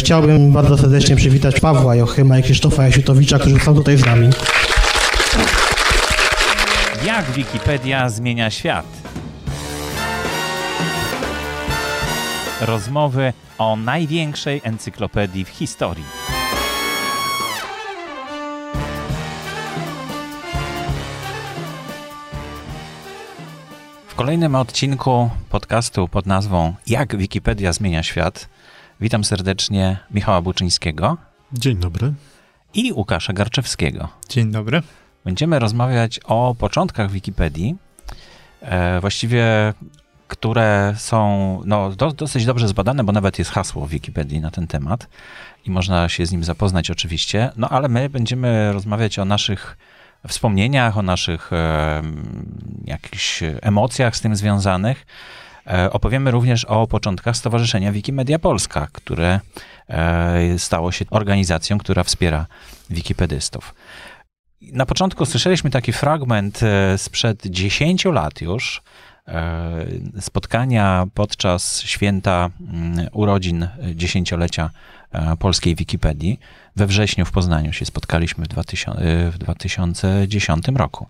chciałbym bardzo serdecznie przywitać Pawła Jochyma i Krzysztofa Jasiutowicza, którzy są tutaj z nami. Jak Wikipedia zmienia świat? Rozmowy o największej encyklopedii w historii. W kolejnym odcinku podcastu pod nazwą Jak Wikipedia zmienia świat witam serdecznie Michała Buczyńskiego. Dzień dobry. I Łukasza Garczewskiego. Dzień dobry. Będziemy rozmawiać o początkach Wikipedii, właściwie które są dosyć dobrze zbadane, bo nawet jest hasło w Wikipedii na ten temat i można się z nim zapoznać oczywiście, ale my będziemy rozmawiać o naszych wspomnieniach, o naszych jakichś emocjach z tym związanych. Opowiemy również o początkach Stowarzyszenia Wikimedia Polska, które stało się organizacją, która wspiera wikipedystów. Na początku słyszeliśmy taki fragment sprzed 10 lat już, spotkania podczas święta urodzin 10-lecia polskiej Wikipedii. We wrześniu w Poznaniu się spotkaliśmy w 2010 roku.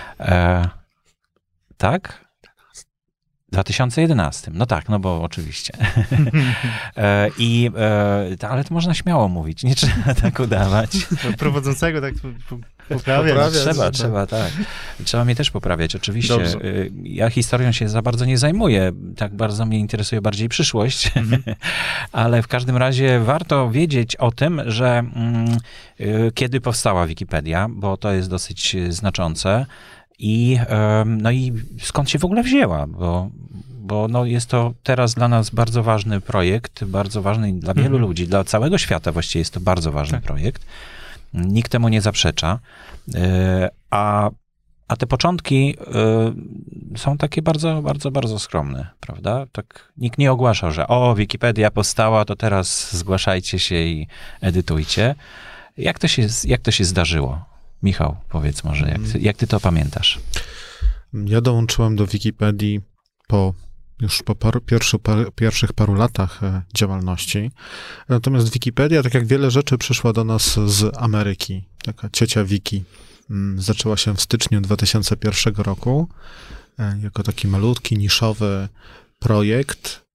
Tak? W 2011. No tak, no bo oczywiście. Ale to można śmiało mówić, nie trzeba tak udawać. Prowadzącego tak poprawiać. Trzeba, tak. Trzeba mnie też poprawiać, oczywiście. Dobrze. Ja historią się za bardzo nie zajmuję. Tak bardzo mnie interesuje bardziej przyszłość. Ale w każdym razie warto wiedzieć o tym, że kiedy powstała Wikipedia, bo to jest dosyć znaczące. I skąd się w ogóle wzięła, bo jest to teraz dla nas bardzo ważny projekt, bardzo ważny dla wielu ludzi, dla całego świata właściwie jest to bardzo ważny projekt. Nikt temu nie zaprzecza, a te początki są takie bardzo, bardzo, bardzo skromne, prawda? Tak nikt nie ogłaszał, że Wikipedia powstała, to teraz zgłaszajcie się i edytujcie. Jak to się zdarzyło? Michał, powiedz może, jak ty to pamiętasz? Ja dołączyłem do Wikipedii po pierwszych paru latach działalności. Natomiast Wikipedia, tak jak wiele rzeczy, przyszła do nas z Ameryki. Taka ciocia Wiki. Zaczęła się w styczniu 2001 roku jako taki malutki, niszowy projekt.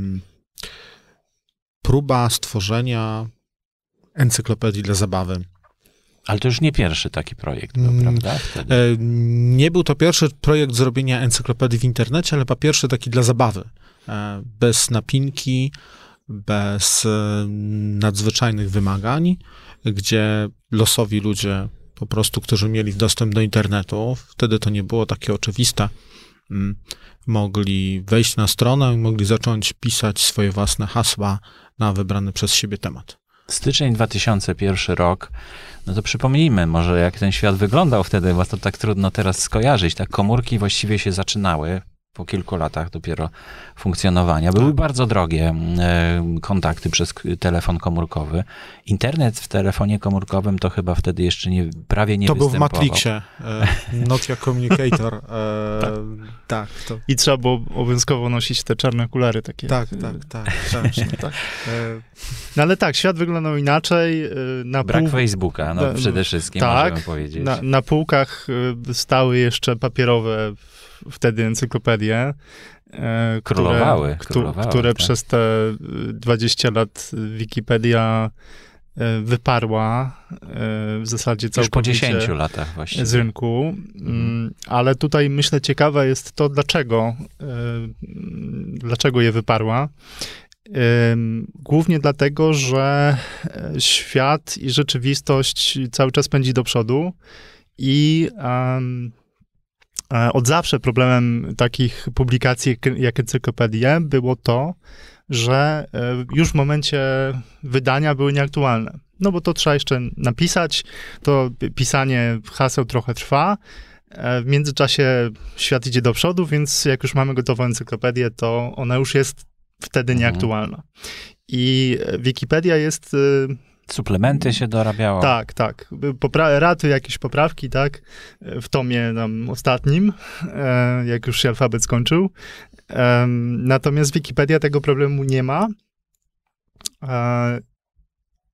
Próba stworzenia encyklopedii dla zabawy. Ale to już nie pierwszy taki projekt był, prawda? Wtedy. Nie był to pierwszy projekt zrobienia encyklopedii w internecie, ale pierwszy taki dla zabawy. Bez napinki, bez nadzwyczajnych wymagań, gdzie losowi ludzie po prostu, którzy mieli dostęp do internetu, wtedy to nie było takie oczywiste, mogli wejść na stronę i mogli zacząć pisać swoje własne hasła na wybrany przez siebie temat. Styczeń 2001 rok, no to przypomnijmy może, jak ten świat wyglądał wtedy, bo to tak trudno teraz skojarzyć. Tak, komórki właściwie się zaczynały po kilku latach dopiero funkcjonowania. Były bardzo drogie kontakty przez telefon komórkowy. Internet w telefonie komórkowym to chyba wtedy jeszcze prawie nie występował. To był w Matrixie. Nokia Communicator. Tak. I trzeba było obowiązkowo nosić te czarne okulary takie. Tak. No ale tak, świat wyglądał inaczej. Brak Facebooka, przede wszystkim możemy powiedzieć. Na półkach stały jeszcze papierowe wtedy encyklopedie, które tak. Przez te 20 lat Wikipedia wyparła w zasadzie całkowicie. Już po 10 latach właściwie. Z rynku. Ale tutaj myślę ciekawe jest to, dlaczego je wyparła. Głównie dlatego, że świat i rzeczywistość cały czas pędzi do przodu i od zawsze problemem takich publikacji jak encyklopedie było to, że już w momencie wydania były nieaktualne. No bo to trzeba jeszcze napisać, to pisanie haseł trochę trwa. W międzyczasie świat idzie do przodu, więc jak już mamy gotową encyklopedię, to ona już jest wtedy nieaktualna. I Wikipedia jest... Suplementy się dorabiało. Tak. Ratuj jakieś poprawki, tak, w tomie tam ostatnim, jak już się alfabet skończył. Natomiast Wikipedia tego problemu nie ma.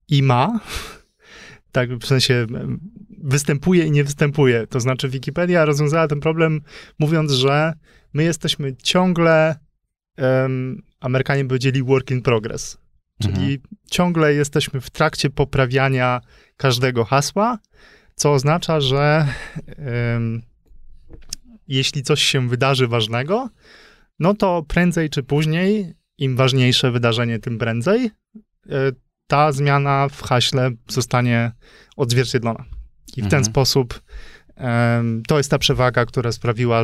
i ma, tak w sensie występuje i nie występuje. To znaczy Wikipedia rozwiązała ten problem mówiąc, że my jesteśmy ciągle, Amerykanie powiedzieli work in progress, czyli ciągle jesteśmy w trakcie poprawiania każdego hasła, co oznacza, że jeśli coś się wydarzy ważnego, no to prędzej czy później, im ważniejsze wydarzenie, tym prędzej, ta zmiana w haśle zostanie odzwierciedlona. I w ten sposób to jest ta przewaga, która sprawiła,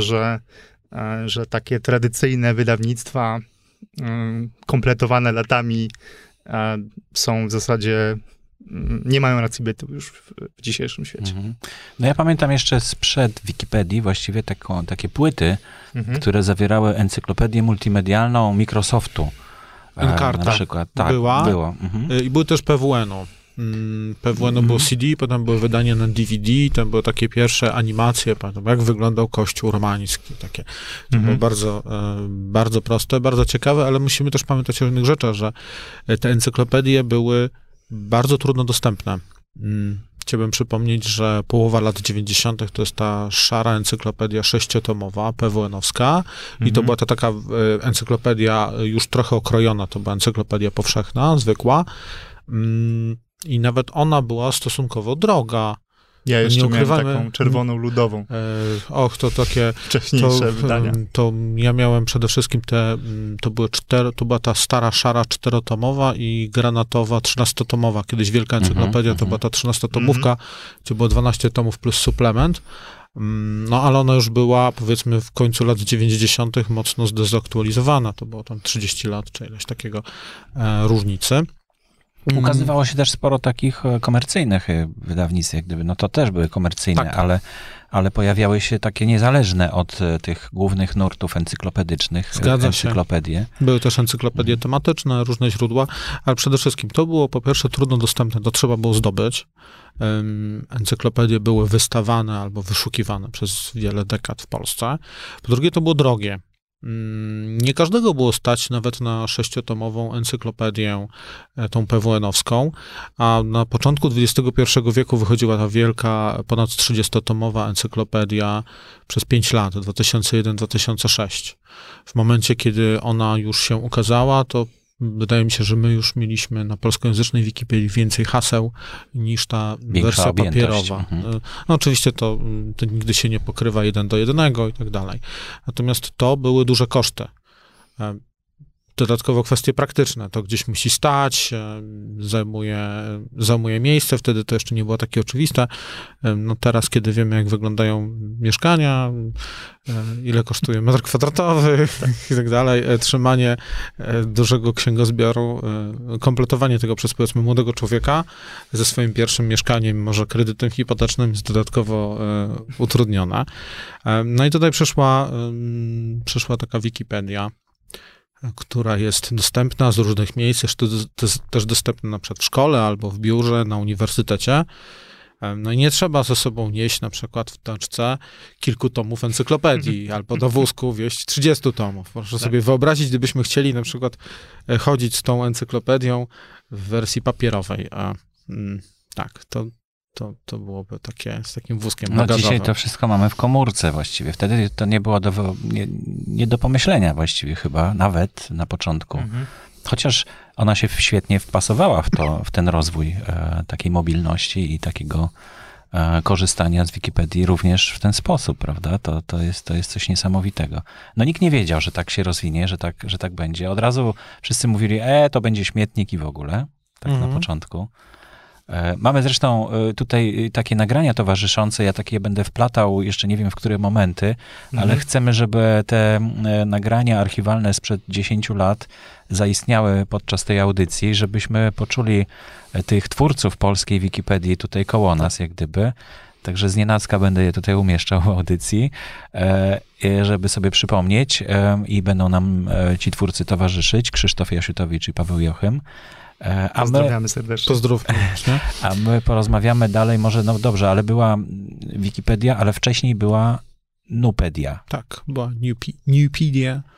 że takie tradycyjne wydawnictwa kompletowane latami są w zasadzie, nie mają racji bytu już w dzisiejszym świecie. No ja pamiętam jeszcze sprzed Wikipedii właściwie takie płyty, które zawierały encyklopedię multimedialną Microsoftu. Encarta na przykład. Tak, było. I były też PWN-u. PWN było CD, potem było wydanie na DVD, tam były takie pierwsze animacje, pamiętam, jak wyglądał Kościół romański, takie. To było bardzo, bardzo proste, bardzo ciekawe, ale musimy też pamiętać o innych rzeczach, że te encyklopedie były bardzo trudno dostępne. Chciałbym przypomnieć, że połowa lat 90. to jest ta szara encyklopedia 6-tomowa, PWN-owska i to była ta taka encyklopedia już trochę okrojona, to była encyklopedia powszechna, zwykła i nawet ona była stosunkowo droga. Ja jeszcze miałem taką czerwoną ludową. To takie... Wcześniejsze wydania. To ja miałem przede wszystkim to była ta stara, szara 4-tomowa i granatowa 13-tomowa. Kiedyś wielka encyklopedia, to była ta 13-tomówka, gdzie było 12 tomów plus suplement. No, ale ona już była, powiedzmy, w końcu lat 90. mocno zdezaktualizowana. To było tam 30 lat, czy ileś takiego różnicy. Ukazywało się też sporo takich komercyjnych wydawnictw, jak gdyby, no to też były komercyjne, tak. ale pojawiały się takie niezależne od tych głównych nurtów encyklopedycznych. Zgadza encyklopedie. Się. Były też encyklopedie tematyczne, różne źródła, ale przede wszystkim to było po pierwsze trudno dostępne, to trzeba było zdobyć. Encyklopedie były wystawane albo wyszukiwane przez wiele dekad w Polsce. Po drugie, to było drogie. Nie każdego było stać nawet na 6-tomową encyklopedię, tą PWN-owską, a na początku XXI wieku wychodziła ta wielka, ponad 30-tomowa encyklopedia przez 5 lat, 2001-2006. W momencie, kiedy ona już się ukazała, to wydaje mi się, że my już mieliśmy na polskojęzycznej Wikipedii więcej haseł niż ta wersja papierowa. No oczywiście to nigdy się nie pokrywa 1:1 i tak dalej. Natomiast to były duże koszty. Dodatkowo kwestie praktyczne. To gdzieś musi stać, zajmuje miejsce, wtedy to jeszcze nie było takie oczywiste. No teraz, kiedy wiemy, jak wyglądają mieszkania, ile kosztuje metr kwadratowy i tak dalej, trzymanie dużego księgozbioru, kompletowanie tego przez, powiedzmy, młodego człowieka ze swoim pierwszym mieszkaniem, może kredytem hipotecznym, jest dodatkowo utrudnione. No i tutaj przyszła taka Wikipedia, która jest dostępna z różnych miejsc, jest też dostępna na przykład w szkole albo w biurze, na uniwersytecie. No i nie trzeba ze sobą nieść na przykład w teczce kilku tomów encyklopedii, albo do wózku wieść 30 tomów. Proszę sobie wyobrazić, gdybyśmy chcieli na przykład chodzić z tą encyklopedią w wersji papierowej. Tak, to byłoby takie, z takim wózkiem bagażowym. No dzisiaj to wszystko mamy w komórce właściwie. Wtedy to nie było nie do pomyślenia właściwie chyba, nawet na początku. Chociaż ona się świetnie wpasowała w ten rozwój takiej mobilności i takiego korzystania z Wikipedii również w ten sposób, prawda? To jest coś niesamowitego. No nikt nie wiedział, że tak się rozwinie, że tak będzie. Od razu wszyscy mówili, to będzie śmietnik i w ogóle, tak na początku. Mamy zresztą tutaj takie nagrania towarzyszące, ja takie będę wplatał, jeszcze nie wiem w które momenty, ale chcemy, żeby te nagrania archiwalne sprzed 10 lat zaistniały podczas tej audycji, żebyśmy poczuli tych twórców polskiej Wikipedii tutaj koło nas, jak gdyby. Także znienacka będę je tutaj umieszczał w audycji, żeby sobie przypomnieć i będą nam ci twórcy towarzyszyć, Krzysztof Jasiutowicz i Paweł Jochem. Pozdrawiamy serdecznie. Pozdrówmy. A my porozmawiamy dalej, może, no dobrze, ale była Wikipedia, ale wcześniej była Nupedia. Tak, była Nupedia,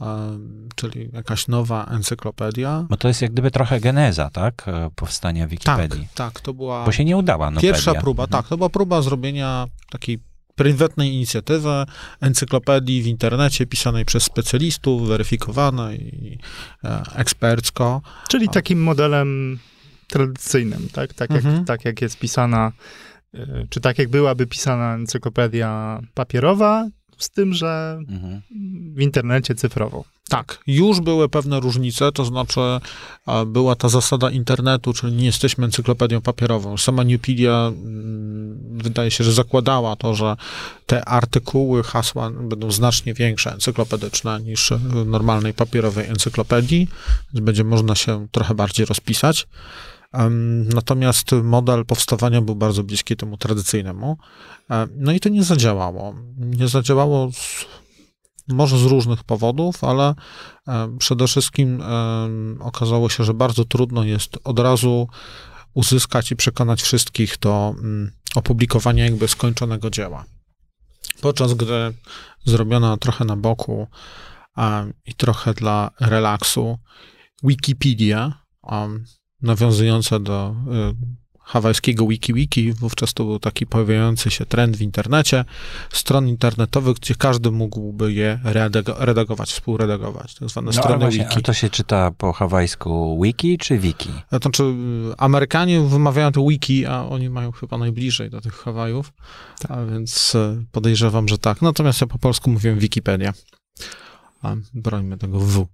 czyli jakaś nowa encyklopedia. Bo to jest jak gdyby trochę geneza, tak? Powstania Wikipedii. Tak, to była Bo się nie udała Nupedia. pierwsza próba, tak, to była próba zrobienia takiej prywatnej inicjatywy encyklopedii w internecie pisanej przez specjalistów, weryfikowanej ekspercko. Czyli takim modelem tradycyjnym, tak? Tak jak jest pisana, czy tak jak byłaby pisana encyklopedia papierowa, z tym, że w internecie cyfrowo. Tak, już były pewne różnice, to znaczy była ta zasada internetu, czyli nie jesteśmy encyklopedią papierową. Sama Nupedia wydaje się, że zakładała to, że te artykuły, hasła będą znacznie większe, encyklopedyczne niż w normalnej papierowej encyklopedii, więc będzie można się trochę bardziej rozpisać. Natomiast model powstawania był bardzo bliski temu tradycyjnemu. No i to nie zadziałało. Nie zadziałało może z różnych powodów, ale przede wszystkim okazało się, że bardzo trudno jest od razu uzyskać i przekonać wszystkich do opublikowania jakby skończonego dzieła. Podczas gdy zrobiona trochę na boku i trochę dla relaksu Wikipedia, nawiązująca do hawajskiego WikiWiki, wówczas to był taki pojawiający się trend w internecie, stron internetowych, gdzie każdy mógłby je redagować, współredagować, tak zwane strony właśnie, wiki. a to się czyta po hawajsku wiki czy wiki? To znaczy, Amerykanie wymawiają to wiki, a oni mają chyba najbliżej do tych Hawajów, a więc podejrzewam, że tak. Natomiast ja po polsku mówię Wikipedia. Brońmy tego W.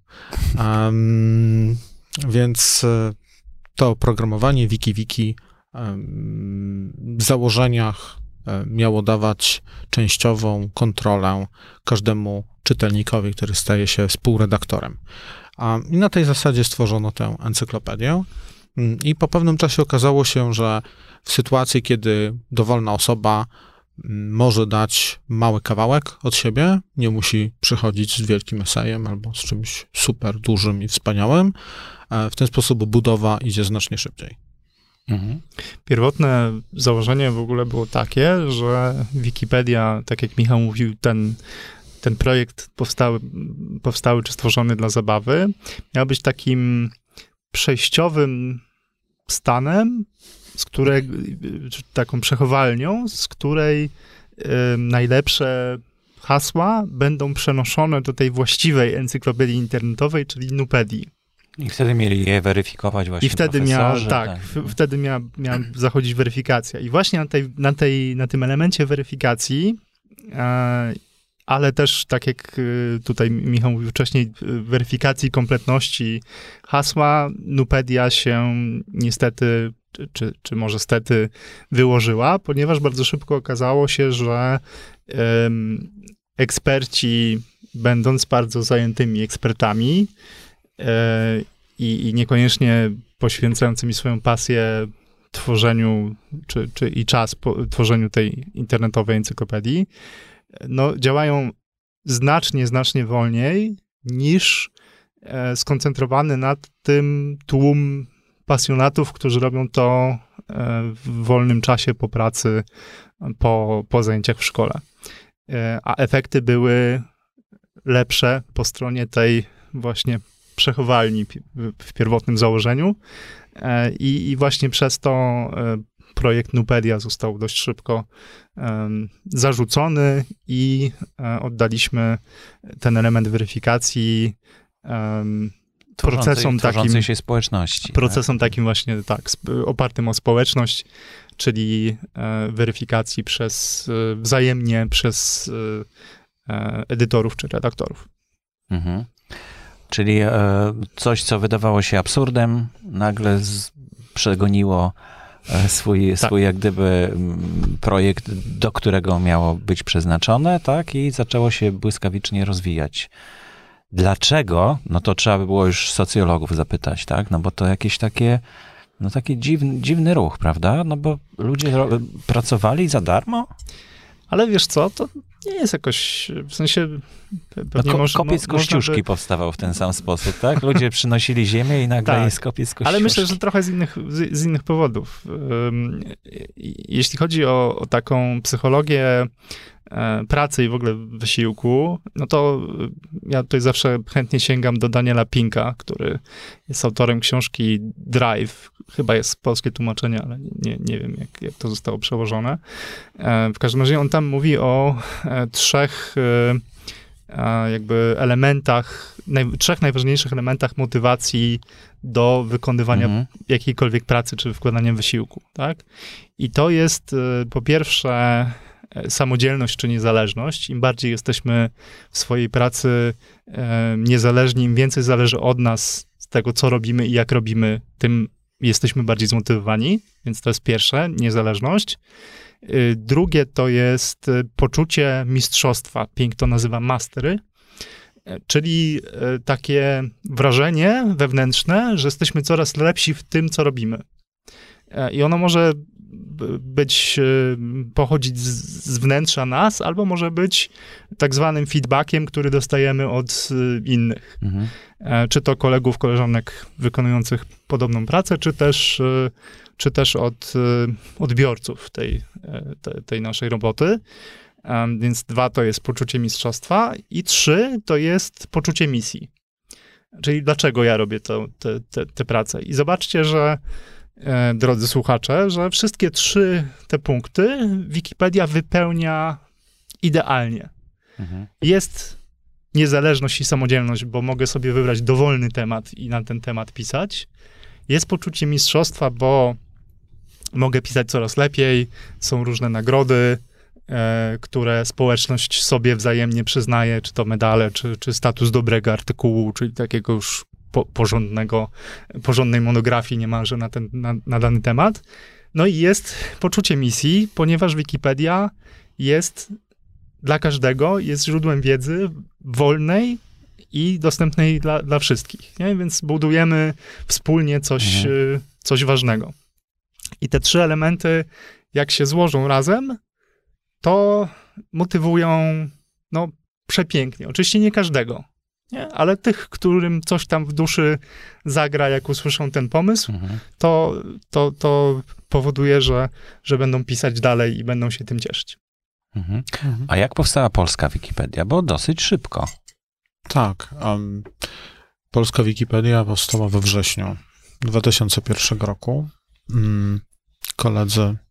Więc to oprogramowanie WikiWiki w założeniach miało dawać częściową kontrolę każdemu czytelnikowi, który staje się współredaktorem. I na tej zasadzie stworzono tę encyklopedię. I po pewnym czasie okazało się, że w sytuacji, kiedy dowolna osoba może dać mały kawałek od siebie, nie musi przychodzić z wielkim esejem albo z czymś super dużym i wspaniałym, w ten sposób budowa idzie znacznie szybciej. Pierwotne założenie w ogóle było takie, że Wikipedia, tak jak Michał mówił, ten projekt powstały czy stworzony dla zabawy, miał być takim przejściowym stanem, taką przechowalnią, z której najlepsze hasła będą przenoszone do tej właściwej encyklopedii internetowej, czyli Nupedii. I wtedy mieli je weryfikować właśnie wtedy miała zachodzić weryfikacja. I właśnie na tym elemencie weryfikacji, ale też, tak jak tutaj Michał mówił wcześniej, weryfikacji kompletności hasła, Nupedia się niestety, czy może stety, wyłożyła, ponieważ bardzo szybko okazało się, że eksperci, będąc bardzo zajętymi ekspertami, i niekoniecznie poświęcającymi swoją pasję tworzeniu, i czas po tworzeniu tej internetowej encyklopedii, działają znacznie wolniej niż skoncentrowany nad tym tłum pasjonatów, którzy robią to w wolnym czasie po pracy, po zajęciach w szkole. A efekty były lepsze po stronie tej właśnie przechowalni w pierwotnym założeniu i właśnie przez to projekt Nupedia został dość szybko zarzucony i oddaliśmy ten element weryfikacji tworzącej się społeczności. Procesom takim właśnie, opartym o społeczność, czyli weryfikacji wzajemnie przez edytorów czy redaktorów. Mhm. Czyli coś, co wydawało się absurdem, nagle przegoniło swój jak gdyby projekt, do którego miało być przeznaczone, tak? I zaczęło się błyskawicznie rozwijać. Dlaczego? No to trzeba by było już socjologów zapytać, tak? No bo to jakieś taki dziwny ruch, prawda? No bo ludzie pracowali za darmo? Ale wiesz co, to nie jest jakoś, w sensie... Kopiec Kościuszki powstawał w ten sam sposób, tak? Ludzie przynosili ziemię i nagle jest kopiec Kościuszki. Ale myślę, że trochę z innych powodów. Jeśli chodzi o taką psychologię pracy i w ogóle wysiłku, no to ja tutaj zawsze chętnie sięgam do Daniela Pinka, który jest autorem książki Drive. Chyba jest polskie tłumaczenie, ale nie wiem, jak to zostało przełożone. W każdym razie on tam mówi o trzech jakby elementach, trzech najważniejszych elementach motywacji do wykonywania jakiejkolwiek pracy, czy wkładania wysiłku, tak? I to jest po pierwsze samodzielność czy niezależność. Im bardziej jesteśmy w swojej pracy niezależni, im więcej zależy od nas, z tego, co robimy i jak robimy, tym jesteśmy bardziej zmotywowani, więc to jest pierwsze, niezależność. Drugie to jest poczucie mistrzostwa. Pink to nazywa mastery, czyli takie wrażenie wewnętrzne, że jesteśmy coraz lepsi w tym, co robimy. I ono może pochodzić z wnętrza nas, albo może być tak zwanym feedbackiem, który dostajemy od innych. Czy to kolegów, koleżanek wykonujących podobną pracę, czy też od odbiorców tej naszej roboty. Więc 2 to jest poczucie mistrzostwa i 3 to jest poczucie misji. Czyli dlaczego ja robię tę pracę. I zobaczcie, że drodzy słuchacze, że wszystkie 3 te punkty Wikipedia wypełnia idealnie. Jest niezależność i samodzielność, bo mogę sobie wybrać dowolny temat i na ten temat pisać. Jest poczucie mistrzostwa, bo mogę pisać coraz lepiej, są różne nagrody, które społeczność sobie wzajemnie przyznaje, czy to medale, czy status dobrego artykułu, czyli takiego już porządnej monografii niemalże na dany temat. No i jest poczucie misji, ponieważ Wikipedia jest dla każdego, jest źródłem wiedzy wolnej i dostępnej dla wszystkich. Nie? Więc budujemy wspólnie coś ważnego. I te 3 elementy, jak się złożą razem, to motywują przepięknie. Oczywiście nie każdego, nie? Ale tych, którym coś tam w duszy zagra, jak usłyszą ten pomysł, to powoduje, że będą pisać dalej i będą się tym cieszyć. A jak powstała polska Wikipedia? Bo dosyć szybko. Tak. Polska Wikipedia powstała we wrześniu 2001 roku. Koledzy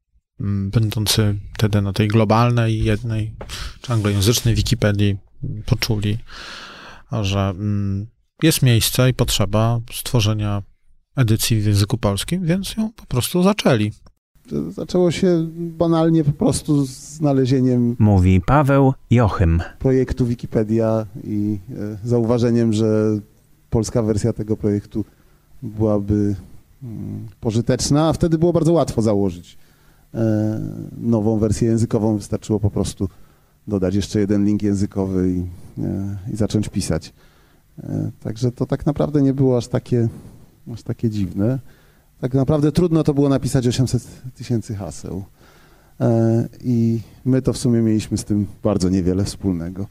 będący wtedy na tej globalnej, jednej, czy anglojęzycznej Wikipedii poczuli, że jest miejsce i potrzeba stworzenia edycji w języku polskim, więc ją po prostu zaczęli. Zaczęło się banalnie po prostu z znalezieniem, mówi Paweł Jochym, projektu Wikipedia i zauważeniem, że polska wersja tego projektu byłaby pożyteczna, a wtedy było bardzo łatwo założyć nową wersję językową. Wystarczyło po prostu dodać jeszcze jeden link językowy i zacząć pisać. Także to tak naprawdę nie było aż takie dziwne. Tak naprawdę trudno to było napisać 800 000 haseł. I my to w sumie mieliśmy z tym bardzo niewiele wspólnego.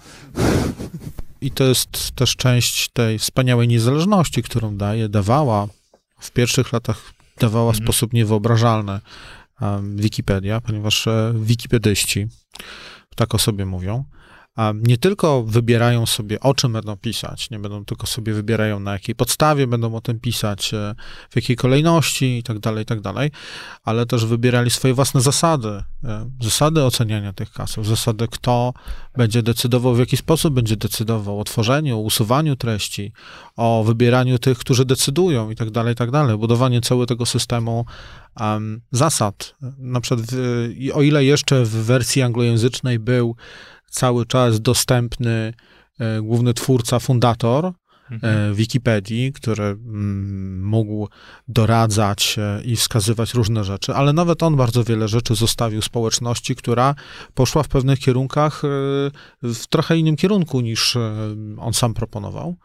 I to jest też część tej wspaniałej niezależności, którą dawała w pierwszych latach w sposób niewyobrażalny Wikipedia, ponieważ wikipedyści, tak o sobie mówią, nie tylko wybierają sobie, o czym będą pisać, nie będą tylko sobie wybierają, na jakiej podstawie będą o tym pisać, w jakiej kolejności i tak dalej, ale też wybierali swoje własne zasady oceniania tych haseł, zasady, kto będzie decydował, w jaki sposób będzie decydował o tworzeniu, o usuwaniu treści, o wybieraniu tych, którzy decydują i tak dalej, budowanie całego tego systemu zasad. Na przykład, o ile jeszcze w wersji anglojęzycznej był cały czas dostępny główny twórca, fundator Wikipedii, który mógł doradzać i wskazywać różne rzeczy, ale nawet on bardzo wiele rzeczy zostawił społeczności, która poszła w pewnych kierunkach, w trochę innym kierunku niż on sam proponował.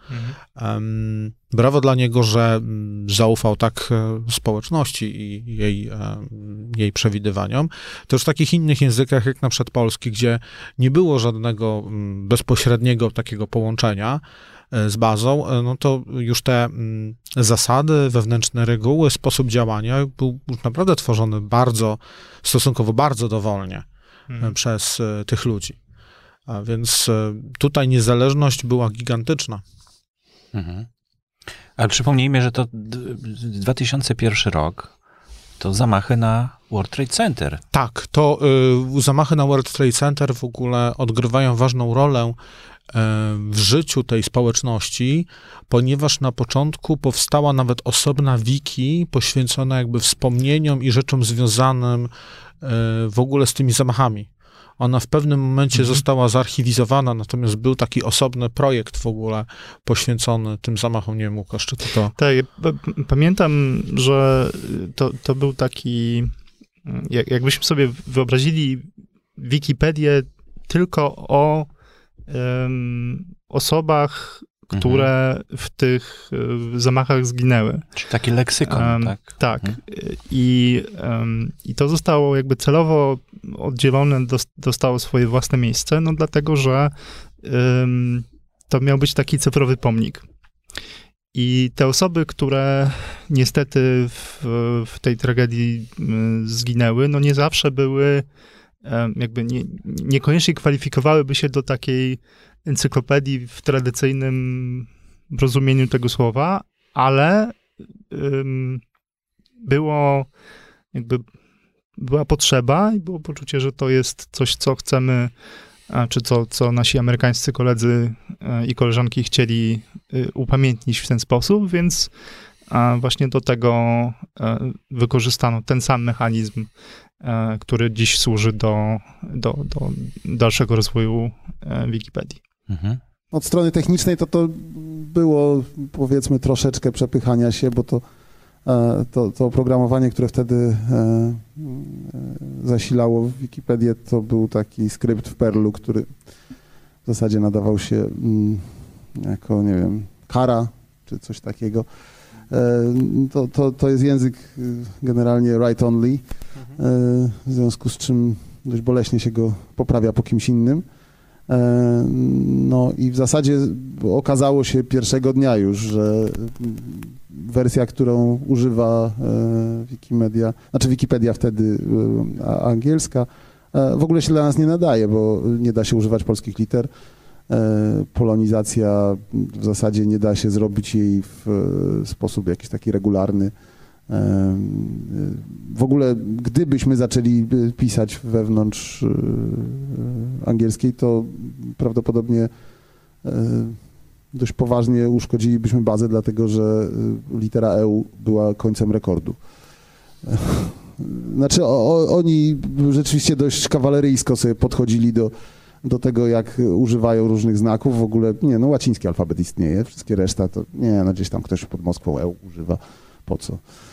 Brawo dla niego, że zaufał tak społeczności i jej przewidywaniom. To już w takich innych językach, jak na przykład polski, gdzie nie było żadnego bezpośredniego takiego połączenia z bazą, no to już te zasady, wewnętrzne reguły, sposób działania był już naprawdę tworzony stosunkowo bardzo dowolnie. przez tych ludzi. A więc tutaj niezależność była gigantyczna. Mhm. Ale przypomnijmy, że to 2001 rok, to zamachy na World Trade Center. Tak, to zamachy na World Trade Center w ogóle odgrywają ważną rolę w życiu tej społeczności, ponieważ na początku powstała nawet osobna wiki poświęcona jakby wspomnieniom i rzeczom związanym w ogóle z tymi zamachami. Ona w pewnym momencie została zarchiwizowana, natomiast był taki osobny projekt w ogóle poświęcony tym zamachom. Nie wiem, Łukasz, czy to... Tak, pamiętam, że to był taki... Jakbyśmy sobie wyobrazili Wikipedię tylko o osobach, które w tych zamachach zginęły. Czyli taki leksykon, tak? Tak. I to zostało jakby celowo oddzielone, dostało swoje własne miejsce, no dlatego, że to miał być taki cyfrowy pomnik. I te osoby, które niestety w tej tragedii zginęły, no nie zawsze były, jakby niekoniecznie kwalifikowałyby się do takiej encyklopedii w tradycyjnym rozumieniu tego słowa, ale była potrzeba i było poczucie, że to jest coś, co chcemy, czy co nasi amerykańscy koledzy i koleżanki chcieli upamiętnić w ten sposób, więc właśnie do tego wykorzystano ten sam mechanizm, który dziś służy do dalszego rozwoju Wikipedii. Mhm. Od strony technicznej to było, powiedzmy, troszeczkę przepychania się, bo to oprogramowanie, które wtedy zasilało Wikipedię, to był taki skrypt w Perlu, który w zasadzie nadawał się jako, nie wiem, Kara czy coś takiego. To jest język generalnie write-only, w związku z czym dość boleśnie się go poprawia po kimś innym. No i w zasadzie okazało się pierwszego dnia już, że wersja, którą używa Wikipedia wtedy angielska, w ogóle się dla nas nie nadaje, bo nie da się używać polskich liter. Polonizacja w zasadzie nie da się zrobić jej w sposób jakiś taki regularny. W ogóle gdybyśmy zaczęli pisać wewnątrz angielskiej, to prawdopodobnie dość poważnie uszkodzilibyśmy bazę, dlatego że litera EU była końcem rekordu. Znaczy oni rzeczywiście dość kawaleryjsko sobie podchodzili do tego, jak używają różnych znaków. W ogóle, nie, no łaciński alfabet istnieje, wszystkie reszta to, nie, no gdzieś tam ktoś pod Moskwą EU używa, po co?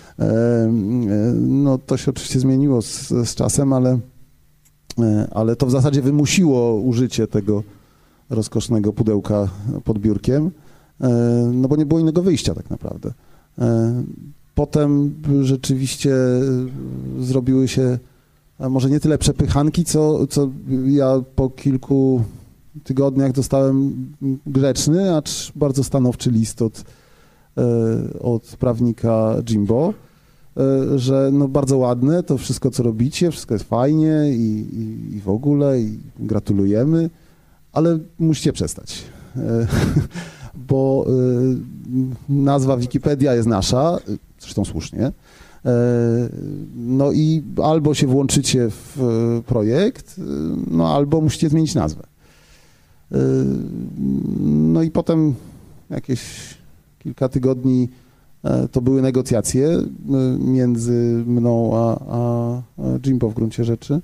No to się oczywiście zmieniło z czasem, ale to w zasadzie wymusiło użycie tego rozkosznego pudełka pod biurkiem, no bo nie było innego wyjścia tak naprawdę. Potem rzeczywiście zrobiły się może nie tyle przepychanki, co ja po kilku tygodniach dostałem grzeczny, acz bardzo stanowczy list od prawnika Jimbo, że no bardzo ładne to wszystko, co robicie, wszystko jest fajnie i w ogóle, i gratulujemy, ale musicie przestać, bo nazwa Wikipedia jest nasza, zresztą słusznie, no i albo się włączycie w projekt, no albo musicie zmienić nazwę. No i potem jakieś kilka tygodni to były negocjacje między mną a Jimbo w gruncie rzeczy,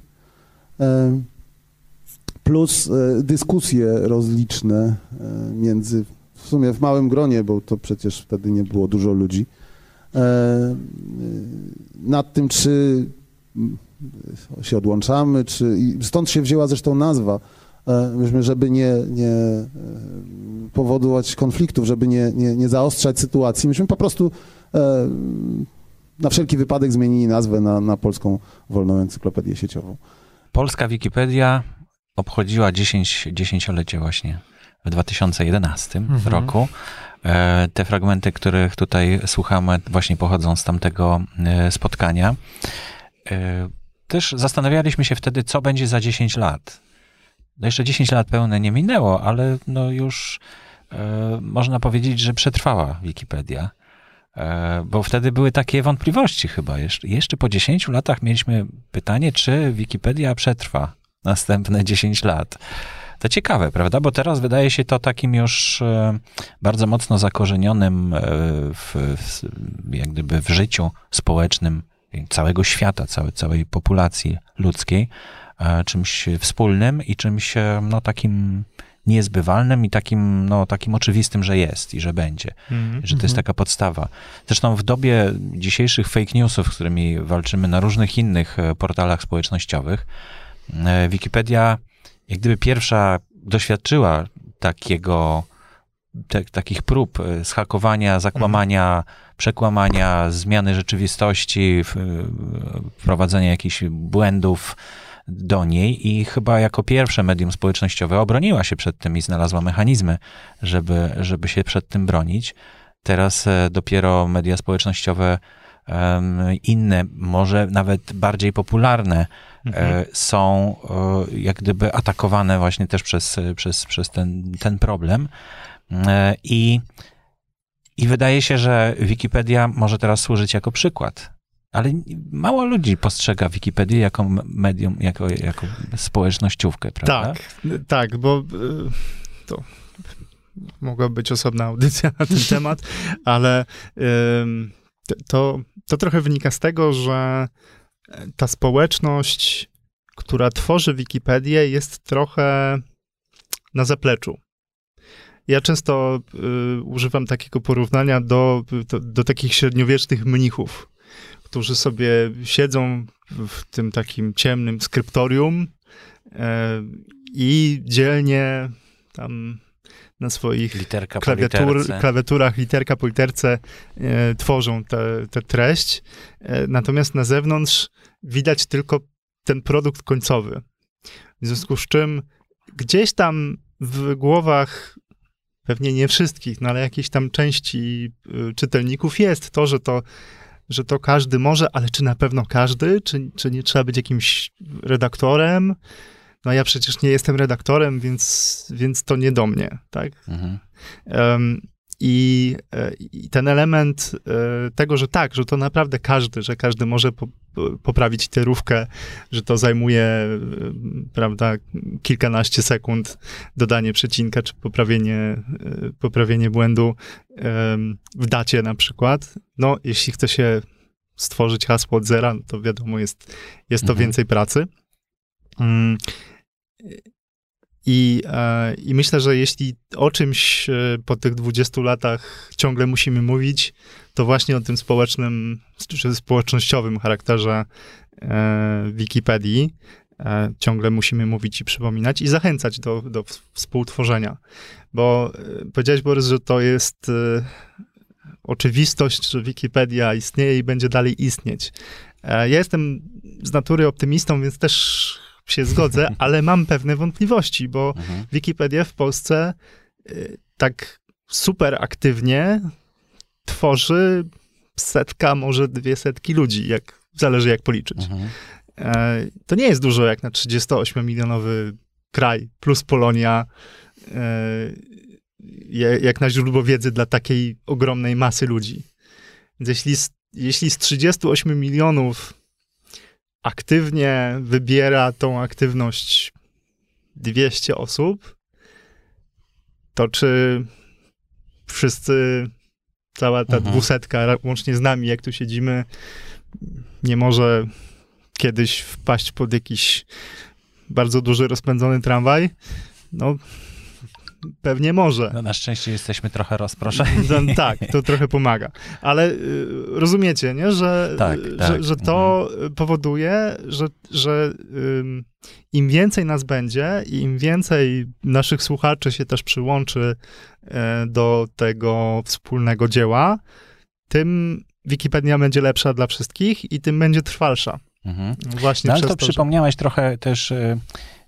plus dyskusje rozliczne między, w sumie w małym gronie, bo to przecież wtedy nie było dużo ludzi, nad tym, czy się odłączamy, i stąd się wzięła zresztą nazwa, żeby nie powodować konfliktów, żeby nie zaostrzać sytuacji. Myśmy po prostu na wszelki wypadek zmienili nazwę na Polską Wolną Encyklopedię Sieciową. Polska Wikipedia obchodziła dziesięciolecie właśnie w 2011 roku. Te fragmenty, których tutaj słuchamy, właśnie pochodzą z tamtego spotkania. też zastanawialiśmy się wtedy, co będzie za 10 lat. No jeszcze 10 lat pełne nie minęło, ale no już można powiedzieć, że przetrwała Wikipedia. Bo wtedy były takie wątpliwości chyba. Jeszcze po 10 latach mieliśmy pytanie, czy Wikipedia przetrwa następne 10 lat. To ciekawe, prawda? Bo teraz wydaje się to takim już bardzo mocno zakorzenionym jak gdyby w życiu społecznym całego świata, całej populacji ludzkiej, czymś wspólnym i czymś no, takim niezbywalnym i takim oczywistym, że jest i że będzie. Że to jest taka podstawa. Zresztą w dobie dzisiejszych fake newsów, z którymi walczymy na różnych innych portalach społecznościowych, Wikipedia jak gdyby pierwsza doświadczyła takich prób zhakowania, zakłamania, przekłamania, zmiany rzeczywistości, wprowadzenia jakichś błędów do niej i chyba jako pierwsze medium społecznościowe obroniła się przed tym i znalazła mechanizmy, żeby się przed tym bronić. Teraz dopiero media społecznościowe inne, może nawet bardziej popularne, są jak gdyby atakowane właśnie też przez ten problem. I wydaje się, że Wikipedia może teraz służyć jako przykład. Ale mało ludzi postrzega Wikipedię jako medium, jako społecznościówkę, prawda? Tak, bo to mogła być osobna audycja na ten temat, ale to trochę wynika z tego, że ta społeczność, która tworzy Wikipedię, jest trochę na zapleczu. Ja często używam takiego porównania do takich średniowiecznych mnichów, którzy sobie siedzą w tym takim ciemnym skryptorium i dzielnie tam na swoich klawiaturach, literka po literce tworzą tę treść. Natomiast na zewnątrz widać tylko ten produkt końcowy. W związku z czym gdzieś tam w głowach, pewnie nie wszystkich, no ale jakiejś tam części czytelników jest to, że to każdy może, ale czy na pewno każdy? Czy nie trzeba być jakimś redaktorem? No ja przecież nie jestem redaktorem, więc to nie do mnie, tak? I ten element tego, że tak, że to naprawdę że każdy może poprawić literówkę, że to zajmuje, prawda, kilkanaście sekund dodanie przecinka, czy poprawienie błędu w dacie na przykład. No, jeśli chce się stworzyć hasło od zera, to wiadomo, jest to więcej pracy. I myślę, że jeśli o czymś po tych 20 latach ciągle musimy mówić, to właśnie o tym społecznym, czy społecznościowym charakterze Wikipedii ciągle musimy mówić i przypominać i zachęcać do współtworzenia. Bo powiedziałeś, Borys, że to jest oczywistość, że Wikipedia istnieje i będzie dalej istnieć. Ja jestem z natury optymistą, więc też się zgodzę, ale mam pewne wątpliwości, bo Wikipedia w Polsce tak super aktywnie tworzy 100, może 200 ludzi, zależy jak policzyć. To nie jest dużo jak na 38-milionowy kraj, plus Polonia, jak na źródło wiedzy dla takiej ogromnej masy ludzi. Więc jeśli z 38 milionów aktywnie wybiera tą aktywność 200 osób, to czy wszyscy, cała ta 200, łącznie z nami, jak tu siedzimy, nie może kiedyś wpaść pod jakiś bardzo duży, rozpędzony tramwaj? No, pewnie może. No na szczęście jesteśmy trochę rozproszeni. No, tak, to trochę pomaga. Ale rozumiecie, nie? Że to powoduje, że im więcej nas będzie i im więcej naszych słuchaczy się też przyłączy do tego wspólnego dzieła, tym Wikipedia będzie lepsza dla wszystkich i tym będzie trwalsza. Właśnie no, ale przez to przypomniałeś trochę też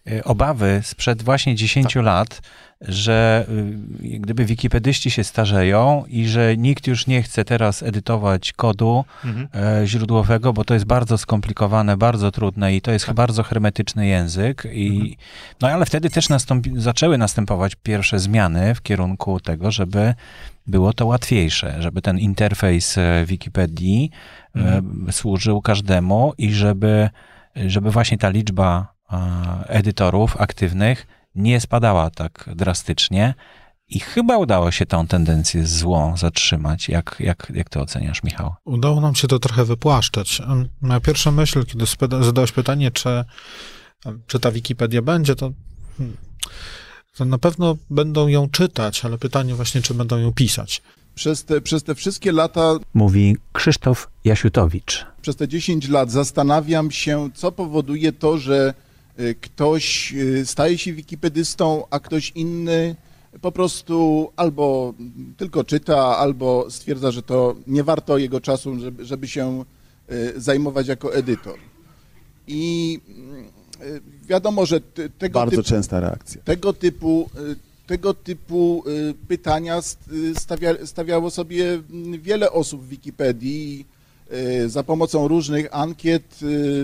obawy sprzed właśnie 10 lat, że gdyby wikipedyści się starzeją i że nikt już nie chce teraz edytować kodu źródłowego, bo to jest bardzo skomplikowane, bardzo trudne i to jest bardzo hermetyczny język. No ale wtedy też zaczęły następować pierwsze zmiany w kierunku tego, żeby było to łatwiejsze, żeby ten interfejs Wikipedii służył każdemu i żeby właśnie ta liczba edytorów aktywnych nie spadała tak drastycznie i chyba udało się tą tendencję złą zatrzymać. Jak to oceniasz, Michał? Udało nam się to trochę wypłaszczać. Moja pierwsza myśl, kiedy zadałeś pytanie, czy ta Wikipedia będzie, to na pewno będą ją czytać, ale pytanie właśnie, czy będą ją pisać. Przez te wszystkie lata, Mówi Krzysztof Jasiutowicz. przez te 10 lat zastanawiam się, co powoduje to, że ktoś staje się wikipedystą, a ktoś inny po prostu albo tylko czyta, albo stwierdza, że to nie warto jego czasu, żeby się zajmować jako edytor. I wiadomo, że Bardzo częsta reakcja. Tego typu pytania stawiało sobie wiele osób w Wikipedii za pomocą różnych ankiet,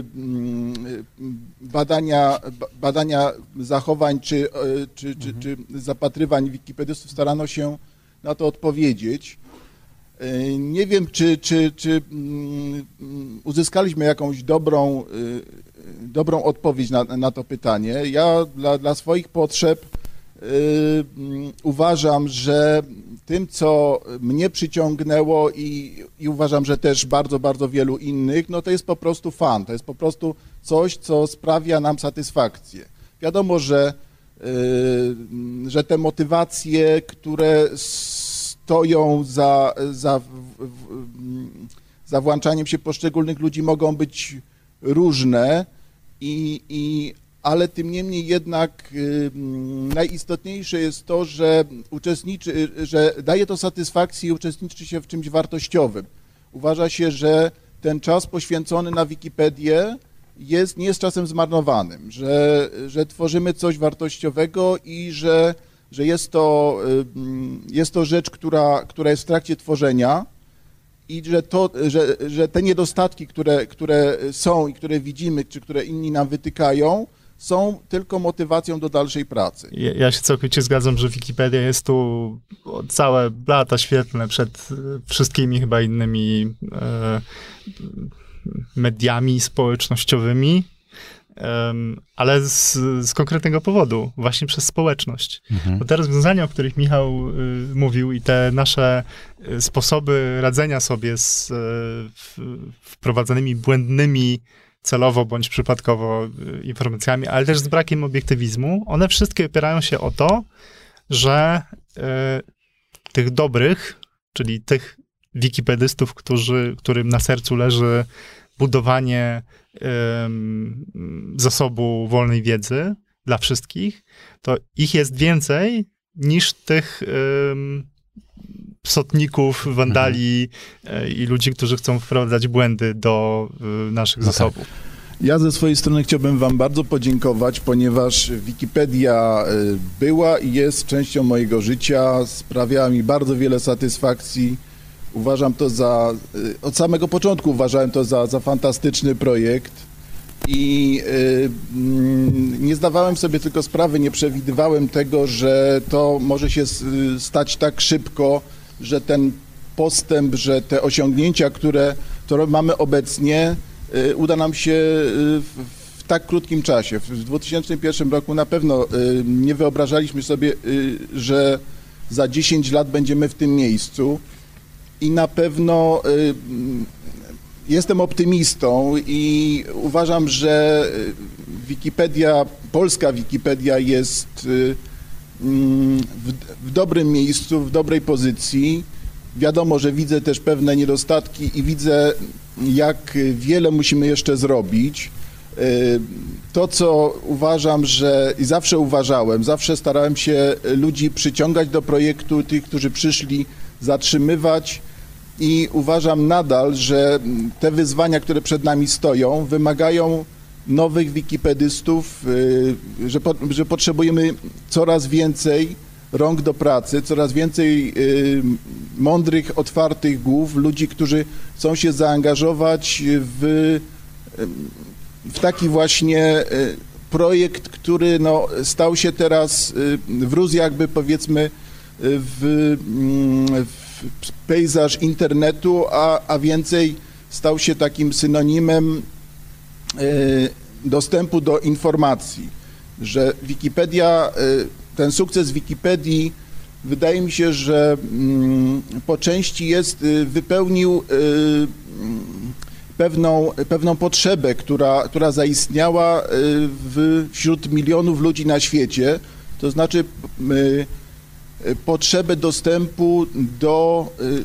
badania zachowań czy zapatrywań wikipedystów starano się na to odpowiedzieć. Nie wiem, czy uzyskaliśmy jakąś dobrą odpowiedź na to pytanie. Ja dla swoich potrzeb uważam, że tym, co mnie przyciągnęło i uważam, że też bardzo, bardzo wielu innych, no to jest po prostu fan, to jest po prostu coś, co sprawia nam satysfakcję. Wiadomo, że te motywacje, które stoją za włączaniem się poszczególnych ludzi, mogą być różne, ale tym niemniej jednak najistotniejsze jest to, że że daje to satysfakcję i uczestniczy się w czymś wartościowym. Uważa się, że ten czas poświęcony na Wikipedię nie jest czasem zmarnowanym, że tworzymy coś wartościowego i że jest to rzecz, która jest w trakcie tworzenia i że te niedostatki, które są i które widzimy, czy które inni nam wytykają, są tylko motywacją do dalszej pracy. Ja się całkowicie zgadzam, że Wikipedia jest tu całe lata świetlne przed wszystkimi chyba innymi mediami społecznościowymi, ale z konkretnego powodu, właśnie przez społeczność. Bo te rozwiązania, o których Michał mówił i te nasze sposoby radzenia sobie z wprowadzanymi błędnymi celowo bądź przypadkowo informacjami, ale też z brakiem obiektywizmu, one wszystkie opierają się o to, że tych dobrych, czyli tych wikipedystów, którym na sercu leży budowanie zasobu wolnej wiedzy dla wszystkich, to ich jest więcej niż tych psotników, wandali i ludzi, którzy chcą wprowadzać błędy do naszych zasobów. Ja ze swojej strony chciałbym wam bardzo podziękować, ponieważ Wikipedia była i jest częścią mojego życia, sprawiała mi bardzo wiele satysfakcji. Uważam to od samego początku uważałem to za fantastyczny projekt i nie zdawałem sobie tylko sprawy, nie przewidywałem tego, że to może się stać tak szybko, że ten postęp, że te osiągnięcia, które mamy obecnie, uda nam się w tak krótkim czasie. W 2001 roku na pewno nie wyobrażaliśmy sobie, że za 10 lat będziemy w tym miejscu i na pewno jestem optymistą i uważam, że polska Wikipedia jest w dobrym miejscu, w dobrej pozycji. Wiadomo, że widzę też pewne niedostatki i widzę, jak wiele musimy jeszcze zrobić. To, co uważam, i zawsze starałem się ludzi przyciągać do projektu, tych, którzy przyszli, zatrzymywać i uważam nadal, że te wyzwania, które przed nami stoją, wymagają nowych wikipedystów, że potrzebujemy coraz więcej rąk do pracy, coraz więcej mądrych, otwartych głów, ludzi, którzy chcą się zaangażować w taki właśnie projekt, który stał się teraz, wrósł jakby powiedzmy w pejzaż internetu, a więcej stał się takim synonimem dostępu do informacji, że Wikipedia, ten sukces Wikipedii, wydaje mi się, że po części wypełnił pewną potrzebę, która zaistniała wśród milionów ludzi na świecie, to znaczy potrzebę dostępu do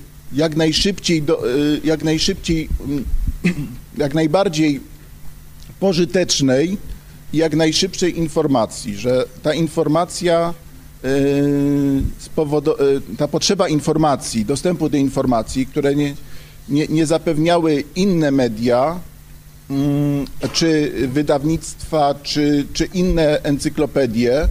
jak najbardziej pożytecznej i jak najszybszej informacji, że ta informacja, ta potrzeba informacji, dostępu do informacji, które nie zapewniały inne media, czy wydawnictwa, czy inne encyklopedie,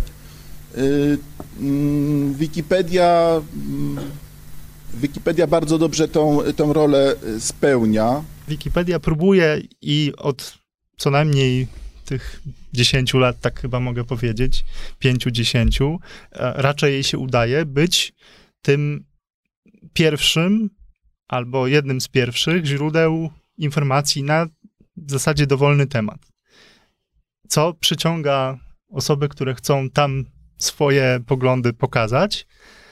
Wikipedia bardzo dobrze tą rolę spełnia. Wikipedia próbuje i od co najmniej tych 10 lat, tak chyba mogę powiedzieć, 5-10, raczej jej się udaje być tym pierwszym albo jednym z pierwszych źródeł informacji na w zasadzie dowolny temat. Co przyciąga osoby, które chcą tam swoje poglądy pokazać,